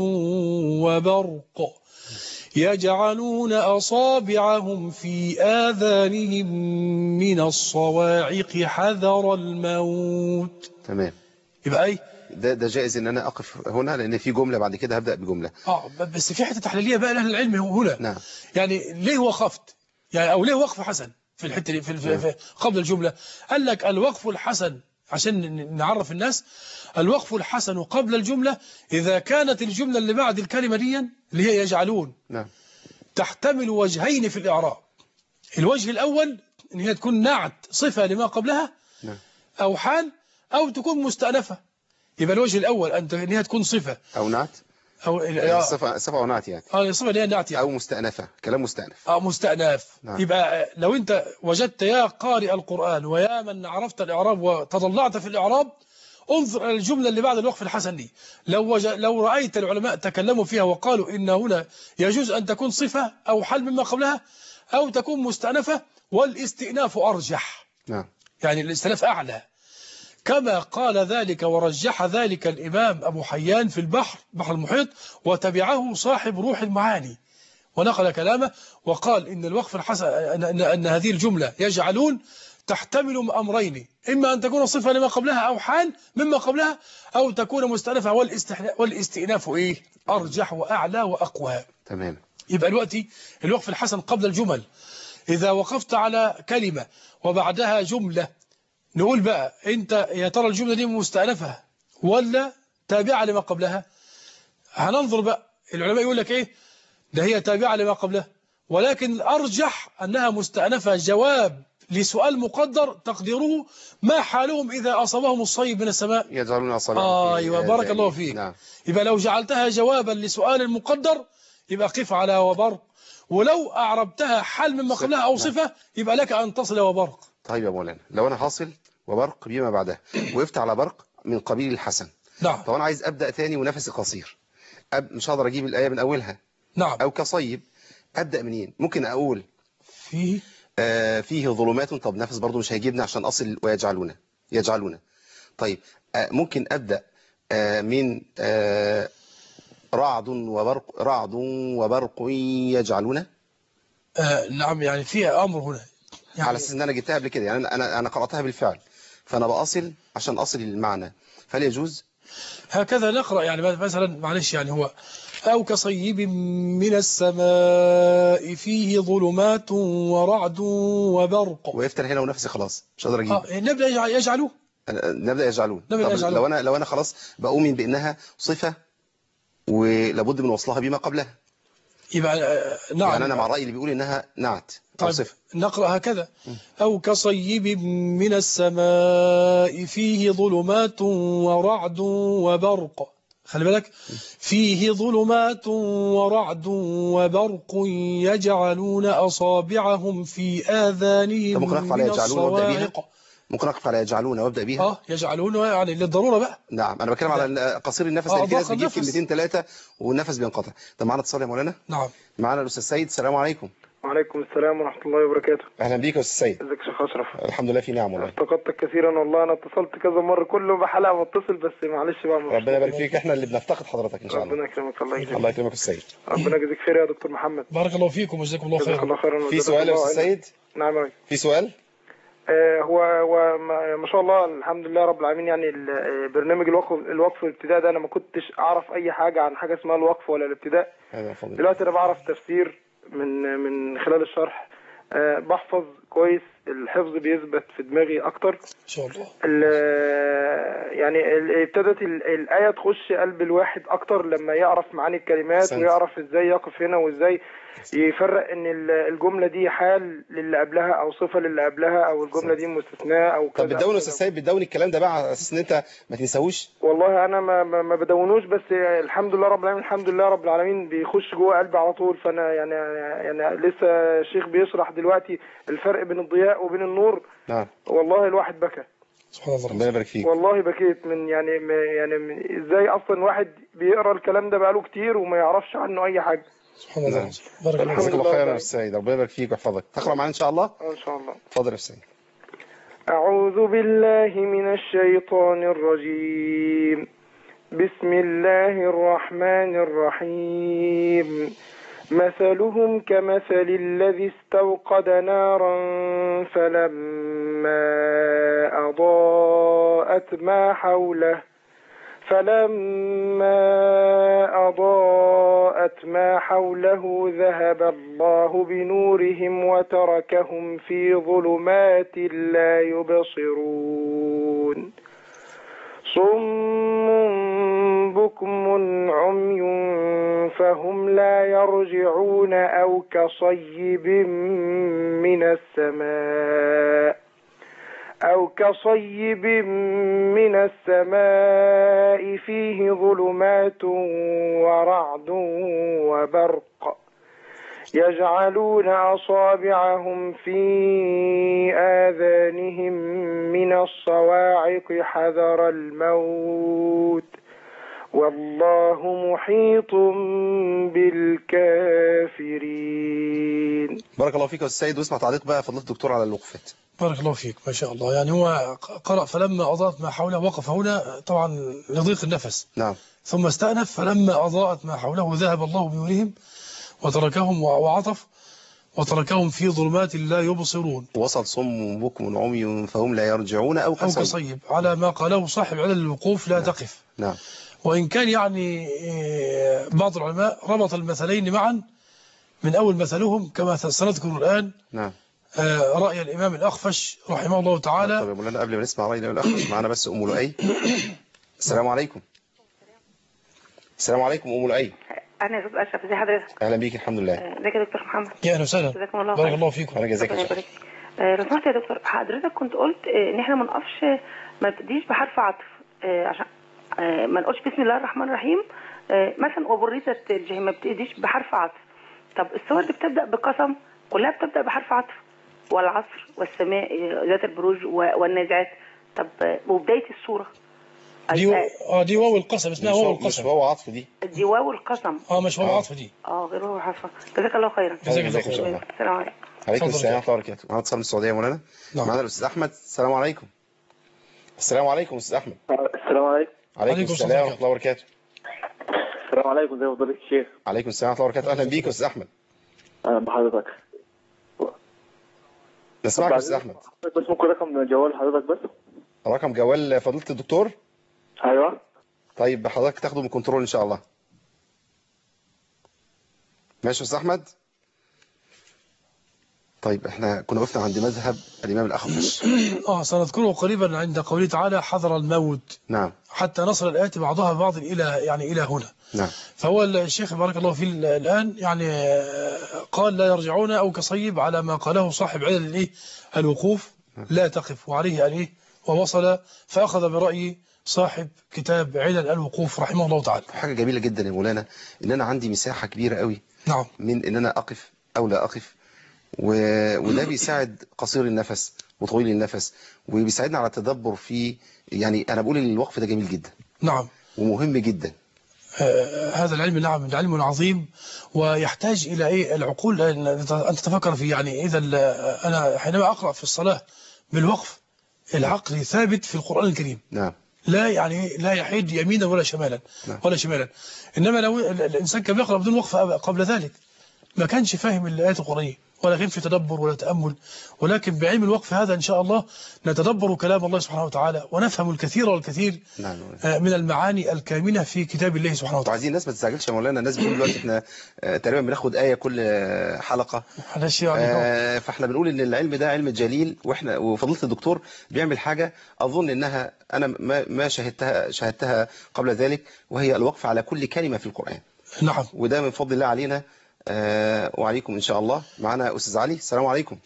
وبرق يجعلون أصابعهم في آذانهم من الصواعق حذر الموت. تمام. يبقى أي ده ده جائز ان انا اقف هنا لان في جمله بعد كده هبدا بجمله. اه بس في حته تحليليه بقى لاهل العلم هنا. نعم. يعني ليه وقفت يعني او ليه وقف حسن في الحته دي في, في, في قبل الجمله؟ قال لك الوقف الحسن عشان ن- نعرف الناس الوقف الحسن قبل الجمله اذا كانت الجمله اللي بعد الكلمه دي اللي هي يجعلون نعم. تحتمل وجهين في الاعراب. الوجه الاول ان هي تكون نعت صفه لما قبلها نعم. او حال او تكون مستأنفه. يبقى الوجه الاول ان هي تكون صفه او نعت. او صفه صفه او نعت يعني. اه الصفه اللي هي نعت يعني. او مستأنفة، كلام مستأنف. اه مستأنف. نعم. يبقى لو انت وجدت يا قارئ القرآن ويا من عرفت الإعراب وتضلعت في الإعراب انظر إلى الجملة اللي بعد الوقف الحسن دي. لو وج... لو رأيت العلماء تكلموا فيها وقالوا إن هنا يجوز أن تكون صفة أو حال مما قبلها أو تكون مستأنفة، والاستئناف أرجح. نعم. يعني الاستئناف أعلى، كما قال ذلك ورجح ذلك الإمام أبو حيان في البحر بحر المحيط، وتبعه صاحب روح المعاني ونقل كلامه وقال إن الوقف الحسن أن, أن, أن هذه الجملة يجعلون تحتمل أمرين، إما أن تكون صفة لما قبلها أو حال مما قبلها أو تكون مستأنفة، والاستئناف إيه أرجح وأعلى وأقوى. تمام. يبقى الوقت الوقف الحسن قبل الجمل إذا وقفت على كلمة وبعدها جملة نقول بقى أنت يا ترى الجملة دي مستأنفة ولا تابعة لما قبلها؟ هننظر بقى. العلماء يقول لك إيه؟ ده هي تابعة لما قبلها، ولكن الأرجح أنها مستأنفة جواب لسؤال مقدر تقديره ما حالهم إذا أصابهم الصيب من السماء يجعلون أصابعهم آه في أيوة بارك الله آذانهم. فيك. نعم. يبقى لو جعلتها جوابا لسؤال مقدر يبقى قف على وبرق، ولو أعربتها حال مما قبلها أو صفة يبقى لك أن تصل وبرق. طيب يا مولانا، لو أنا حاصل وبرق بما بعدها وقفت على برق من قبيل الحسن، نعم. طب أنا عايز أبدأ تاني ونفسي قصير، أب مش هقدر أجيب الآية من أولها. نعم. أو كصيب، أبدأ منين؟ ممكن أقول فيه آه فيه ظلمات، طب نفس برضو مش هيجيبني عشان أصل ويجعلون يجعلون. طيب آه ممكن أبدأ آه من آه رعد وبرق رعد وبرق يجعلون. آه نعم، يعني فيها أمر هنا يعني على أساس إن أنا جبتها قبل كده، يعني أنا أنا أنا قرأتها بالفعل، فأنا بأصل عشان أصل للمعنى، فهل يجوز؟ هكذا نقرأ. يعني مثلا معلش، يعني هو أو كصيب من السماء فيه ظلمات ورعد وبرق. وقفت هنا ونفسي خلاص مش قادر أجيب. آه نبدأ يجعلوه نبدأ يجعلون. نبدأ طب يجعلون. لو أنا لو أنا خلاص بأؤمن بأنها صفة ولابد من وصلها بما قبلها، يبقى آه نعم. يعني أنا مع الرأي اللي بيقول إنها نعت أو طيب صفة. نقرأ هكذا: أو كصيب من السماء فيه ظلمات ورعد وبرق. خلي بالك، فيه ظلمات ورعد وبرق يجعلون أصابعهم في آذانهم طب ممكن أقف على من يجعلون وأبدأ بيها؟ الصواعق. ممكن أقف على يجعلون وأبدأ بيها؟ اه يجعلون يعني للضرورة بقى. نعم، أنا بتكلم على قصير النفس، آه، لأن في ناس ضاق بتجيب النفس. كلمتين ثلاثة والنفس بينقطع. طب معانا اتصال يا مولانا؟ نعم. معانا الأستاذ سيد. السلام عليكم. وعليكم السلام ورحمة الله وبركاته. أهلا بيك يا أستاذ سيد. ازيك يا شيخ أشرف؟ الحمد لله في نعم والله. افتقدتك كثيرا والله، أنا اتصلت كذا مرة كل بحلقة بتصل بس معلش بقى. ربنا يبارك فيك، احنا اللي بنفتقد حضرتك إن شاء الله. ربنا يكرمك. الله يجزيك. الله يكرمك يا أستاذ سيد. ربنا يجزيك خير يا دكتور محمد. بارك الله فيكم وجزاكم الله جزاك خيرا. الله خيرا. في سؤال يا أستاذ سيد؟ نعم يا في سؤال؟ آه هو هو ما ما شاء الله الحمد لله رب العالمين. يعني ال- برنامج الوقف الوقف والابتداء ده أنا ما كنتش أعرف أي حاجة عن حاجة اسمها الوقف ولا الابتداء. هذا فضل. دلوقتي أنا بعرف تفسير من من خلال الشرح. أه بحفظ كويس، الحفظ بيثبت في دماغي اكتر إن شاء الله. ال- يعني ال- ابتدت ال- الآية تخش قلب الواحد اكتر لما يعرف معاني الكلمات أحسنت. ويعرف ازاي يقف هنا وازاي يفرق ان ال- الجملة دي حال للي قبلها او صفة للي قبلها او الجملة دي مستثناء او كذا. طب بتدون يا أستاذ سيد، بتدون الكلام ده بقى على أساس إن أنت ما تنساهوش؟ والله انا ما ما ما بدونوش، بس الحمد لله رب العالمين الحمد لله رب العالمين بيخش جوه قلبي على طول. فانا يعني يعني لسه الشيخ بيشرح دلوقتي الفرق بين الضياء وبين النور. نعم. والله الواحد بكى، سبحان الله. ربنا يبارك فيك. والله بكيت من يعني من- يعني من ازاي اصلا واحد بيقرا الكلام ده بقاله كتير وما يعرفش عنه اي حاجه. سبحان الله. نعم. بارك الله جزاك فيك. الله خيرا يا أستاذ سيد، ربنا يبارك فيك ويحفظك. تقرأ معانا إن شاء الله؟ ان شاء الله. اتفضل يا أستاذ سيد. أعوذ بالله من الشيطان الرجيم. بسم الله الرحمن الرحيم. مثلهم كمثل الذي استوقد نارا فلما أضاءت ما حوله فلما أضاءت ما حوله ذهب الله بنورهم وتركهم في ظلمات لا يبصرون. صم بكم عمي فهم لا يرجعون أو كصيب من السماء أو كصيب من السماء فيه ظلمات ورعد وبرق يجعلون أصابعهم في آذانهم من الصواعق حذر الموت والله محيط بالكافرين. بارك الله فيك يا أستاذ سيد، واسمع تعليق بقى فضيلة الدكتور على الوقفات. بارك الله فيك ما شاء الله. يعني هو قرأ فلما أضاءت ما حوله، وقف هنا طبعا لضيق النفس. نعم. ثم استأنف فلما أضاءت ما حوله ذهب الله بنورهم وتركهم، وعطف وتركهم في ظلمات لا يبصرون. وصل صم بكم عمي فهم لا يرجعون أو أو كصيب. كصيب على ما قاله صاحب علل الوقوف لا نعم. تقف. نعم. وإن كان يعني بعض العلماء ربط المثلين معا من أول مثلهم كما سنذكر الآن نعم. آه، رأي الإمام الأخفش رحمه الله تعالى. طب يا مولانا قبل ما نسمع رأي الإمام الأخفش معانا بس أم لؤي. السلام عليكم. السلام عليكم أم لؤي. انا يا استاذ اشرف، ازي حضرتك؟ أهلا بيك. الحمد لله. ازيك يا دكتور محمد؟ يا أهلا وسهلا. جزاكم الله بارك خير. الله فيكم. أنا جزاك ربنا الله. يبارك فيك. آه، لو سمحت يا دكتور، حضرتك كنت قلت آه، ان احنا ما نقفش، ما نبتديش بحرف عطف، آه، عشان آه، ما نقولش بسم الله الرحمن الرحيم آه، مثلا وبرزت الجحيم، ما بتبتديش بحرف عطف. طب السور اللي بتبدا بقسم كلها بتبدا بحرف عطف، والعصر والسماء آه، ذات البروج و- والنازعات. طب آه، وبدايه السوره دي آه، اه دي واو القسم، اسمها مش واو واو- مش القسم. واو عطف دي. دي واو القسم. اه مش واو آه. عطف دي. اه غير واو الحرف. جزاك الله خيرا. جزاك الله إن شاء الله. خير. السلام عليكم. عليكم اتفضل السلام يا ورحمة الله وبركاته. معانا اتصال من السعودية يا مولانا. نعم. معانا الأستاذ أحمد. السلام عليكم. السلام عليكم أستاذ أحمد. السلام عليكم. عليكم عليكم السلام السلام. ورحمة الله وبركاته. السلام عليكم، زي فضيلة الشيخ. عليكم السلام ورحمة الله وبركاته. أهلا بيك يا أستاذ أحمد. اهلا بحضرتك. نسمعك يا أستاذ أحمد. بس ممكن رقم جوال حضرتك بس؟ رقم جوال فضيلة الدكتور. ايوه. طيب حضرتك تاخده من كنترول إن شاء الله. ماشي يا أستاذ أحمد. طيب احنا كنا وقفنا عند مذهب الإمام الأخفش. اه سنذكره قريبا عند قوله تعالى حذر الموت، نعم. حتى نصل الآيات بعضها ببعض إلى يعني إلى هنا. نعم. فهو الشيخ بارك الله فيه الآن يعني قال لا يرجعون أو كصيب على ما قاله صاحب علل الإيه الوقوف، لا تقف وعليه الإيه ووصل، فأخذ برأي صاحب كتاب علل الوقوف رحمه الله تعالى. حاجة جميلة جدا يا مولانا إن أنا عندي مساحة كبيرة قوي نعم. من إن أنا أقف أو لا أقف، و... وده بيساعد قصير النفس وطويل النفس، وبيساعدنا على التدبر في، يعني أنا بقول إن الوقف ده جميل جدا. نعم. ومهم جدا. آه هذا العلم نعم علم عظيم، ويحتاج إلى إيه العقول أن تتفكر فيه. يعني إذا أنا حينما أقرأ في الصلاة بالوقف العقل ثابت في القرآن الكريم. نعم. لا يعني لا يحيد يمينا ولا شمالا. نعم. ولا شمالا. إنما لو الإنسان كان يقرأ بدون وقف قبل ذلك ما كانش فاهم الآيات القرآنية ولا كان في تدبر ولا تأمل، ولكن بعلم الوقف هذا إن شاء الله نتدبر كلام الله سبحانه وتعالى ونفهم الكثير والكثير نعم. من المعاني الكامنة في كتاب الله سبحانه وتعالى. وعايزين الناس ما تستعجلش يا مولانا. الناس بتقول دلوقتي احنا تقريبا بناخد آية كل حلقة، يعني فاحنا بنقول ان العلم ده علم جليل، واحنا وفضيلة الدكتور بيعمل حاجة اظن انها انا ما ما شاهدتها شاهدتها قبل ذلك، وهي الوقف على كل كلمة في القرآن. نعم. وده من فضل الله علينا. آه وعليكم إن شاء الله. معنا أستاذ علي. السلام عليكم.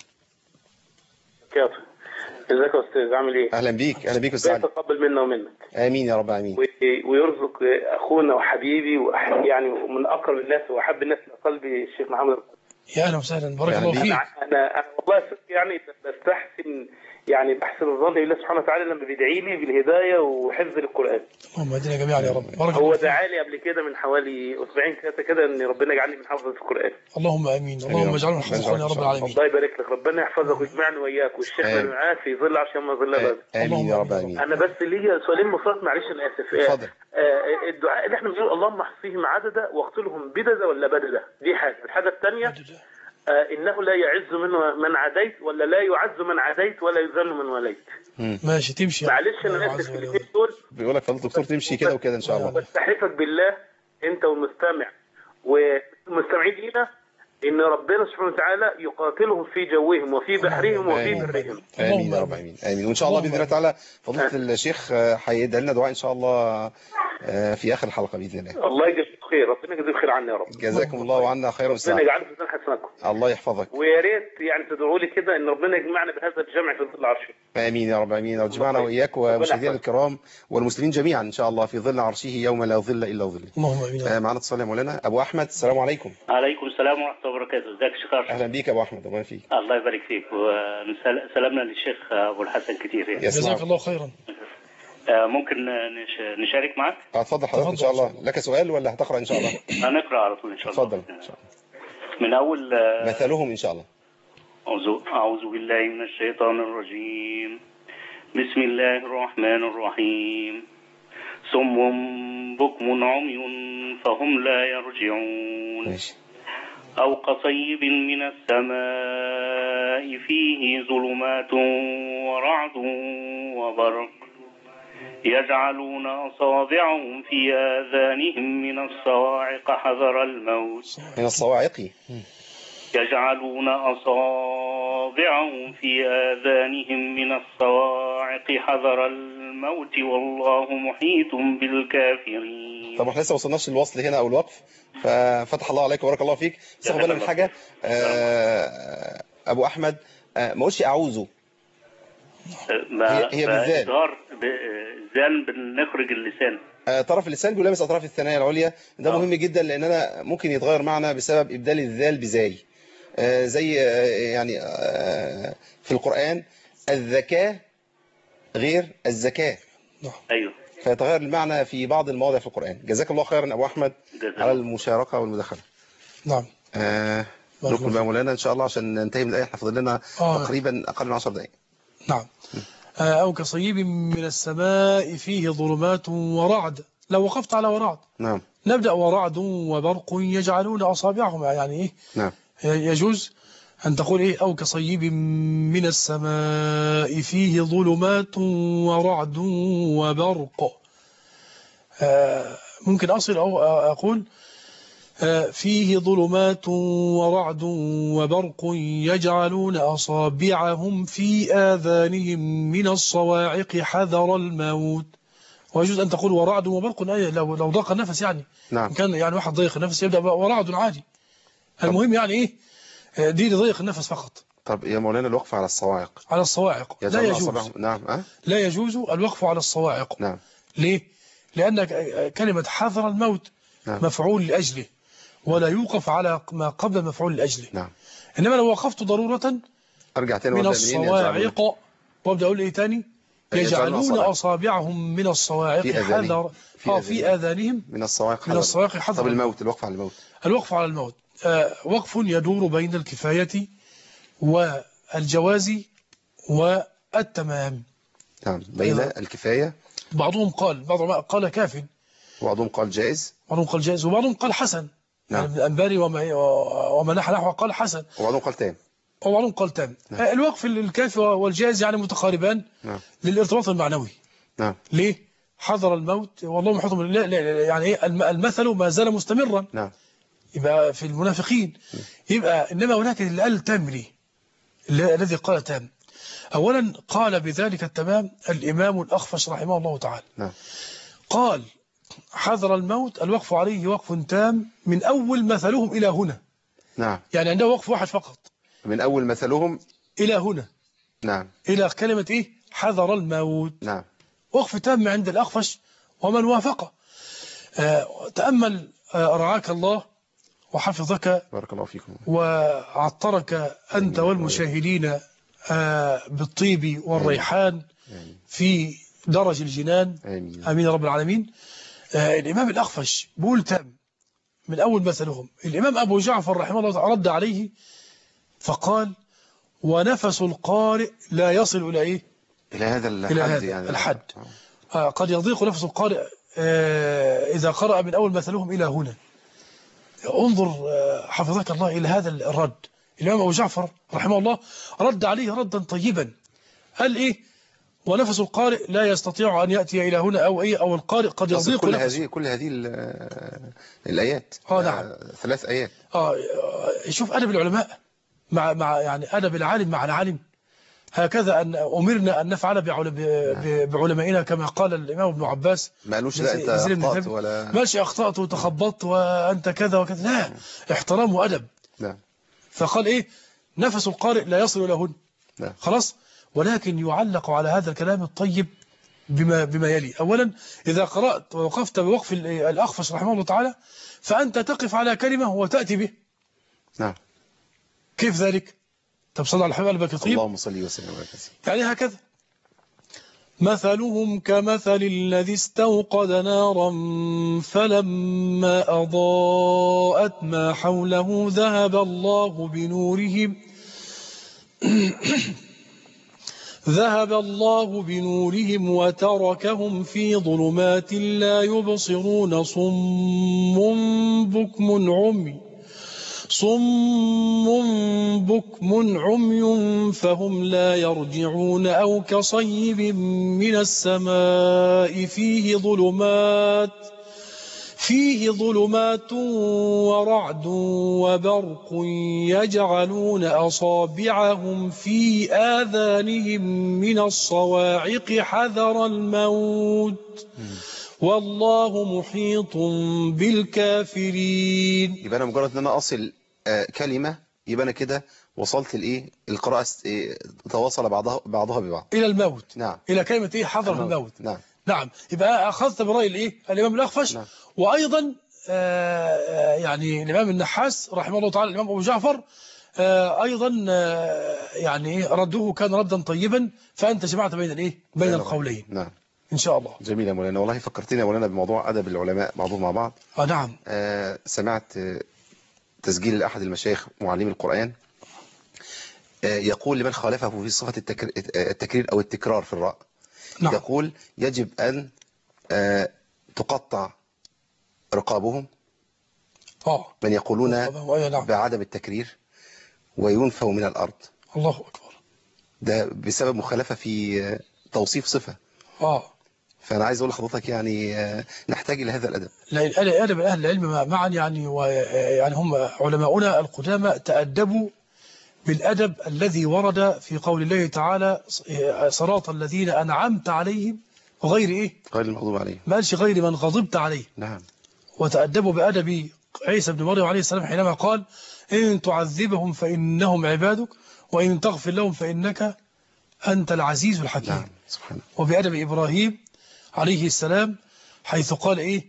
كيف ازيك يا أستاذ، عامل إيه؟ أهلا بيك. أهلا بيك أستاذ علي. يتقبل منا ومنك. آمين يا رب العالمين. ويرزق أخونا وحبيبي يعني من أقرب الناس وأحب الناس لقلبي الشيخ محمد. يا أهلا وسهلا، بارك الله فيك. أنا أنا والله يعني بستحسن يعني بحسن الظن بالله سبحانه وتعالى لما بيدعي لي بالهداية وحفظ للقرآن. اللهم اهدنا جميعا يا رب. بارك هو دعا لي قبل كده من حوالي أسبوعين كده كده إن ربنا يجعلني من حافظ القرآن. اللهم آمين. اللهم اجعلنا من حافظ يا رب العالمين. الله يبارك لك، ربنا يحفظك ويجمعنا وإياك والشيخ اللي معاك في ظل عرش يوم ظل باب. آمين يا رب العالمين. أنا بس ليا سؤالين بسيط، معلش أنا آسف. اتفضل. آه الدعاء اللي احنا بنقول اللهم احصيهم عددا واقتلهم بددا ولا بددا، دي حاجة. الحاجة الثانية آه إنه لا يعز من من عديت ولا لا يعز من عديت ولا يذل من وليت. ماشي تمشي. معلش أنا آسف في الاثنين دول. بيقول لك فضل الدكتور تمشي كده وكده إن شاء الله. بستحلفك بالله أنت والمستمع والمستمعين لينا إن ربنا سبحانه وتعالى يقاتلهم في جوهم وفي بحرهم وفي برهم. آمين يا رب العالمين. آمين. وإن شاء الله بإذن الله تعالى فضيلة الشيخ هيدعي لنا دعاء إن شاء الله في آخر الحلقة بإذن الله. الله يجزيك خير، ربنا يجزيك خير عنا يا رب. جزاكم الله وعنا خير وسعادة. ربنا يجعلنا في حسناتكم. الله يحفظك. ويا ريت يعني تدعوا لي كده إن ربنا يجمعنا بهذا الجمع في ظل عرشه. آمين يا رب العالمين. ويجمعنا وإياك ومشاهدينا الكرام والمسلمين جميعا إن شاء الله في ظل عرشه يوم لا ظل إلا ظله. اللهم آمين. معنا اتصال يا مولانا أبو أحمد. السلام عليكم. عليكم السلام ورحمة الله وبركاته. ازيك يا شيخ أشرف؟ أهلا بيك يا أبو أحمد. الله فيك. الله يبارك فيك، وسلامنا للشيخ أبو الحسن كتير. جزاك الله خيرا. ممكن نشارك معك؟ اتفضل حضرتك. إن شاء الله لك سؤال ولا هتقرأ إن شاء الله؟ هنقرأ على طول إن شاء الله. اتفضل إن شاء الله. من أول مثلهم إن شاء الله. أعوذ بالله من الشيطان الرجيم. بسم الله الرحمن الرحيم. صم بكم عمي فهم لا يرجعون. ماشي. أو كصيب من السماء فيه ظلمات ورعد وبرق يجعلون أصابعهم في آذانهم من الصواعق حذر الموت. من الصواعق. يجعلون أصابعهم في آذانهم من الصواعق حذر الموت والله محيط بالكافرين. طب احنا لسه ما وصلناش للوصل هنا او الوقف، ففتح الله عليك وبارك الله فيك. بس خد بالك من حاجه، آه ابو احمد، آه ما قلتش اعوذ، هي, هي بالذال. بالذال بنخرج اللسان، آه طرف اللسان بيلامس اطراف الثنايا العليا. ده أوه. مهم جدا، لان انا ممكن يتغير معنى بسبب ابدال الذال بزاي. آه زي آه يعني آه في القرآن الذكاء غير الزكاة. ايوه، فيتغير المعنى في بعض المواضع في القرآن. جزاك الله خيرا ابو احمد على المشاركة والمداخلة. نعم. آه نكمل بقى مولانا ان شاء الله عشان ننتهي من الايه. احنا فاضل لنا آه. تقريبا اقل من عشر دقائق. نعم. آه او كصيب من السماء فيه ظلمات ورعد. لو وقفت على ورعد، نعم، نبدأ ورعد وبرق يجعلون أصابعهم، يعني إيه؟ نعم. يجوز أن تقول إيه أو كصيب من السماء فيه ظلمات ورعد وبرق. آه ممكن أصل أو أقول آه فيه ظلمات ورعد وبرق يجعلون أصابعهم في آذانهم من الصواعق حذر الموت. ويجوز أن تقول ورعد وبرق لو لو ضاق النفس، يعني نعم. كان يعني واحد ضيق النفس يبدأ ورعد عادي. المهم يعني إيه دي لضيق النفس فقط. طب يا مولانا الوقف على الصواعق، على الصواعق لا يجوز. نعم. أه؟ لا يجوز الوقف على الصواعق. نعم. ليه؟ لأن كلمة حذر الموت نعم. مفعول لأجله، ولا يوقف على ما قبل مفعول لأجله. نعم. إنما لو وقفت ضرورة أرجع تاني من الصواعق وابدأ أقول إيه تاني؟ يجعلون أصابعهم من الصواعق حذر في, آه في آذانهم من الصواعق حذر. من الصواعق حذر. طب الموت، الوقف على الموت. الوقف على الموت آه وقف يدور بين الكفاية والجواز والتمام. نعم، بين الكفاية. بعضهم قال بعضهم قال كاف، وبعضهم قال جائز، وبعضهم قال جائز، وبعضهم قال حسن. نعم. يعني من الأنباري وما وما نحى نحو قال حسن، وبعضهم قال تام، وبعضهم قال تام. نعم. الوقف الكاف والجائز يعني متقاربان. نعم. للارتباط المعنوي. نعم. ليه؟ حذر الموت والله محيط بالله، يعني ايه المثل ما زال مستمرا. نعم. يبقى في المنافقين. م. يبقى انما هناك اللي قال تام ليه؟ الذي قال تام اولا قال بذلك التمام الامام الاخفش رحمه الله تعالى. نعم. قال حذر الموت الوقف عليه وقف تام من اول مثلهم الى هنا. نعم. يعني عنده وقف واحد فقط من اول مثلهم الى هنا. نعم. الى كلمه ايه؟ حذر الموت. نعم. وقف تام عند الأخفش ومن وافقه. آه تأمل آه رعاك الله وحفظك، بارك الله فيكم، وعطرك أنت والمشاهدين آه بالطيب والريحان في درج الجنان. آمين, آمين رب العالمين. آه الإمام الأخفش بقول تام من أول مثلهم. الإمام أبو جعفر رحمه الله تعالى رد عليه فقال ونفس القارئ لا يصل إلى إيه؟ إلى هذا الحد. إلى هذا يعني الحد. آه قد يضيق نفس القارئ آه إذا قرأ من أول مثلهم إلى هنا. انظر آه حفظك الله إلى هذا الرد. الإمام أبو جعفر رحمه الله رد عليه ردا طيبا. قال إيه؟ ونفس القارئ لا يستطيع أن يأتي إلى هنا أو إيه أو القارئ قد يضيق كل نفسه. هذه كل هذه الآيات. آه نعم. ثلاث آيات. آه شوف أدب العلماء مع مع يعني أدب العالم مع العالم. هكذا أن أمرنا أن نفعل بعلمائنا كما قال الإمام ابن عباس. ما قالوش لا أنت أخطأت ولا ماشي أخطأت وتخبطت وأنت كذا وكذا، لا، احترام وأدب. لا. فقال إيه؟ نفس القارئ لا يصل إلى هن. لا. خلاص. ولكن يعلق على هذا الكلام الطيب بما بما يلي. أولا إذا قرأت ووقفت بوقف الأخفش رحمه الله تعالى فأنت تقف على كلمة وتأتي به. نعم. كيف ذلك؟ طب صلى على الحبيب قلبك يطيب. اللهم صل وسلم على سيدنا. يعني هكذا مثلهم كمثل الذي استوقد نارا فلما أضاءت ما حوله ذهب الله بنورهم ذهب الله بنورهم وتركهم في ظلمات لا يبصرون صم بكم عمي صم بكم عمي فهم لا يرجعون أو كصيب من السماء فيه ظلمات فيه ظلمات ورعد وبرق يجعلون أصابعهم في آذانهم من الصواعق حذر الموت والله محيط بالكافرين. يبقى أنا مجرد أن أنا أصل آه كلمة يبقى أنا كده وصلت الإيه القراءة إيه تواصل بعضها بعضها ببعض إلى الموت. نعم. إلى كلمة إيه حذر الموت. الموت. نعم. نعم. يبقى أخذت برأي الإيه الإمام الأخفش. نعم. وأيضا آه يعني الإمام النحاس رحمه الله تعالى الإمام أبو جعفر آه أيضا آه يعني رده كان ردا طيبا، فأنت جمعت بين الإيه بين القولين. نعم إن شاء الله. جميل يا مولانا، والله فكرتني يا مولانا بموضوع أدب العلماء بعضهم مع بعض. آه نعم. آه سمعت آه تسجيل لأحد المشايخ معلمي القرآن آه يقول لمن خالفه في صفة التكرير, التكرير أو التكرار في الراء. نعم. يقول يجب أن آه تقطع رقابهم آه. من يقولون نعم. بعدم التكرير وينفوا من الأرض. الله أكبر. ده بسبب مخالفة في توصيف صفة. آه. فأنا عايز أقول لحضرتك يعني نحتاج إلى هذا الأدب. لا الأدب أهل العلم معا يعني ويعني هم علماؤنا القدامى تأدبوا بالأدب الذي ورد في قول الله تعالى صراط الذين أنعمت عليهم وغير إيه؟ غير المغضوب عليهم. ما قالش غير من غضبت عليه. نعم. وتأدبوا بأدب عيسى بن مريم عليه السلام حينما قال إن تعذبهم فإنهم عبادك وإن تغفر لهم فإنك أنت العزيز الحكيم. نعم. سبحانه. وبأدب إبراهيم عليه السلام حيث قال إيه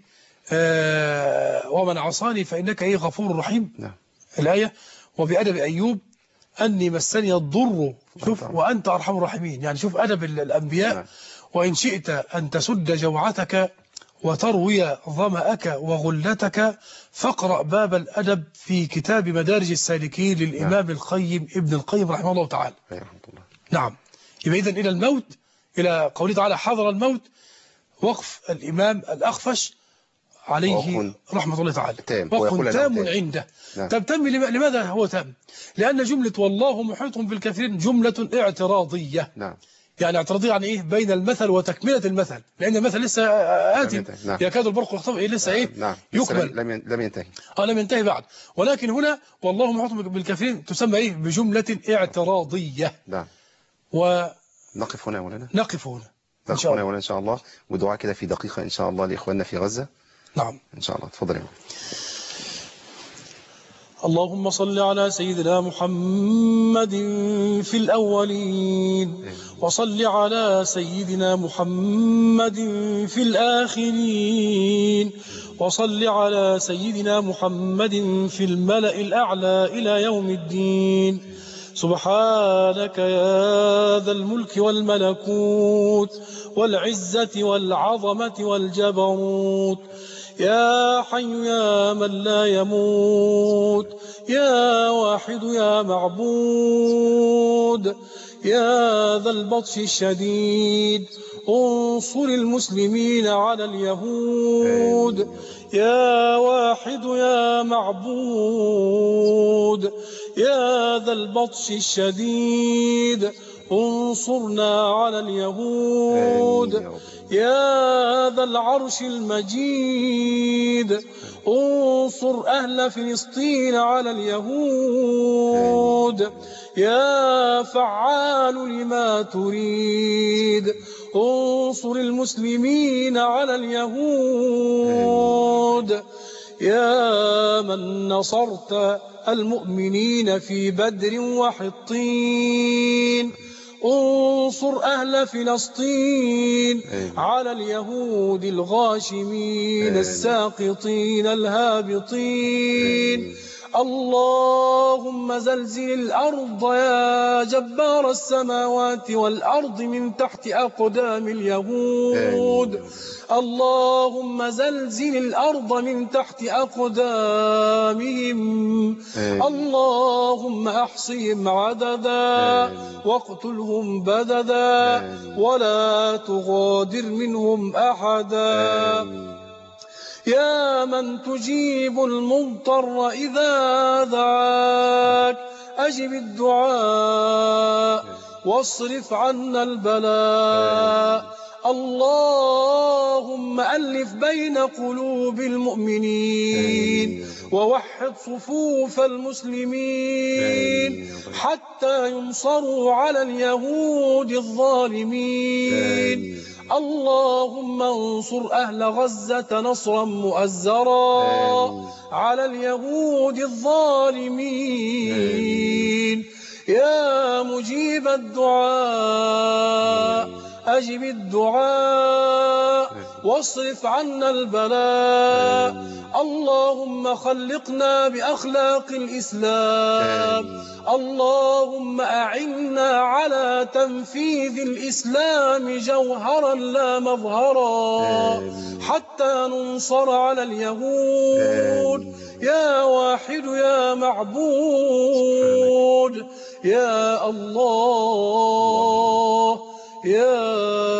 آه ومن عصاني فإنك إيه غفور رحيم. نعم. الآية. وبأدب أيوب أني مسني الضر شوف وأنت أرحم الراحمين. يعني شوف أدب الأنبياء. نعم. وإن شئت أن تسد جوعتك وتروي ظمأك وغلتك فاقرأ باب الأدب في كتاب مدارج السالكين للإمام نعم. القيم ابن القيم رحمه الله تعالى. رحمه الله. نعم. يبقى إذن إلى الموت إلى قوله تعالى حضر الموت وقف الإمام الأخفش عليه رحمة الله تعالى وقف تام عنده. نعم. طب تام لماذا هو تام؟ لأن جملة والله محيط بالكافرين جملة اعتراضية. نعم. يعني اعتراضية عن إيه بين المثل وتكملة المثل، لأن المثل لسه آتي. نعم. يكاد البرق يخطف إيه لسه إيه نعم. يكمل لم لم ينتهي آه لم ينتهي بعد. ولكن هنا والله محيط بالكافرين تسمى إيه بجملة اعتراضية. نعم. و نقف هنا يا مولانا. نقف هنا إن شاء الله. إن شاء الله ودعاء كده في دقيقة إن شاء الله لإخواننا في غزة. نعم. إن شاء الله. تفضل يا مولانا. اللهم صل على سيدنا محمد في الأولين وصل على سيدنا محمد في الآخرين وصل على سيدنا محمد في الملأ الأعلى إلى يوم الدين. سبحانك يا ذا الملك والملكوت والعزة والعظمة والجبروت يا حي يا من لا يموت يا واحد يا معبود يا ذا البطش الشديد انصر المسلمين على اليهود يا واحد يا معبود يا ذا البطش الشديد انصرنا على اليهود يا ذا العرش المجيد انصر أهل فلسطين على اليهود يا فعال لما تريد انصر المسلمين على اليهود يا من نصرت المؤمنين في بدر وحطين انصر أهل فلسطين على اليهود الغاشمين الساقطين الهابطين. اللهم زلزل الأرض يا جبار السماوات والأرض من تحت أقدام اليهود. اللهم زلزل الأرض من تحت أقدامهم. اللهم أحصهم عددا واقتلهم بددا ولا تغادر منهم أحدا. يا من تجيب المضطر إذا دعاك أجب الدعاء واصرف عنا البلاء. اللهم اللهم ألف بين قلوب المؤمنين ووحد صفوف المسلمين حتى ينصروا على اليهود الظالمين. اللهم انصر أهل غزة نصرا مؤزرا على اليهود الظالمين. يا مجيب الدعاء أجب الدعاء واصرف عنا البلاء. اللهم خلقنا بأخلاق الإسلام. اللهم أعنا على تنفيذ الإسلام جوهرا لا مظهرا حتى ننصر على اليهود. يا واحد يا معبود يا الله يا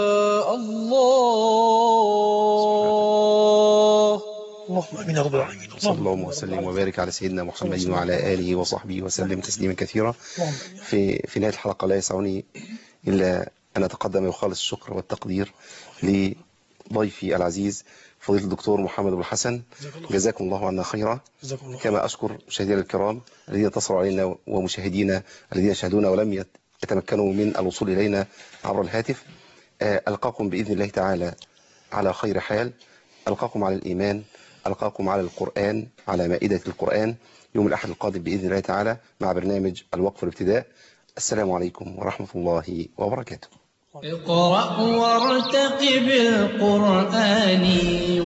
الله. اللهم امين يا رب العالمين. صلى الله وسلم وبارك على سيدنا محمد وعلى اله وصحبه وسلم تسليما كثيرا. في في نهايه الحلقه لا يسعني الا ان اتقدم بخالص الشكر والتقدير لضيفي العزيز فضيله الدكتور محمد ابو الحسن. جزاكم الله عنا خيرا. كما اشكر مشاهدينا الكرام الذين اتصلوا علينا ومشاهدينا الذين شاهدونا ولم يتمكنوا من الوصول الينا عبر الهاتف. القاكم باذن الله تعالى على خير حال. القاكم على الايمان، ألقاكم على القرآن، على مائدة القرآن يوم الأحد القادم بإذن الله تعالى مع برنامج الوقف والابتداء. السلام عليكم ورحمة الله وبركاته. اقرأ وارتقب القرآن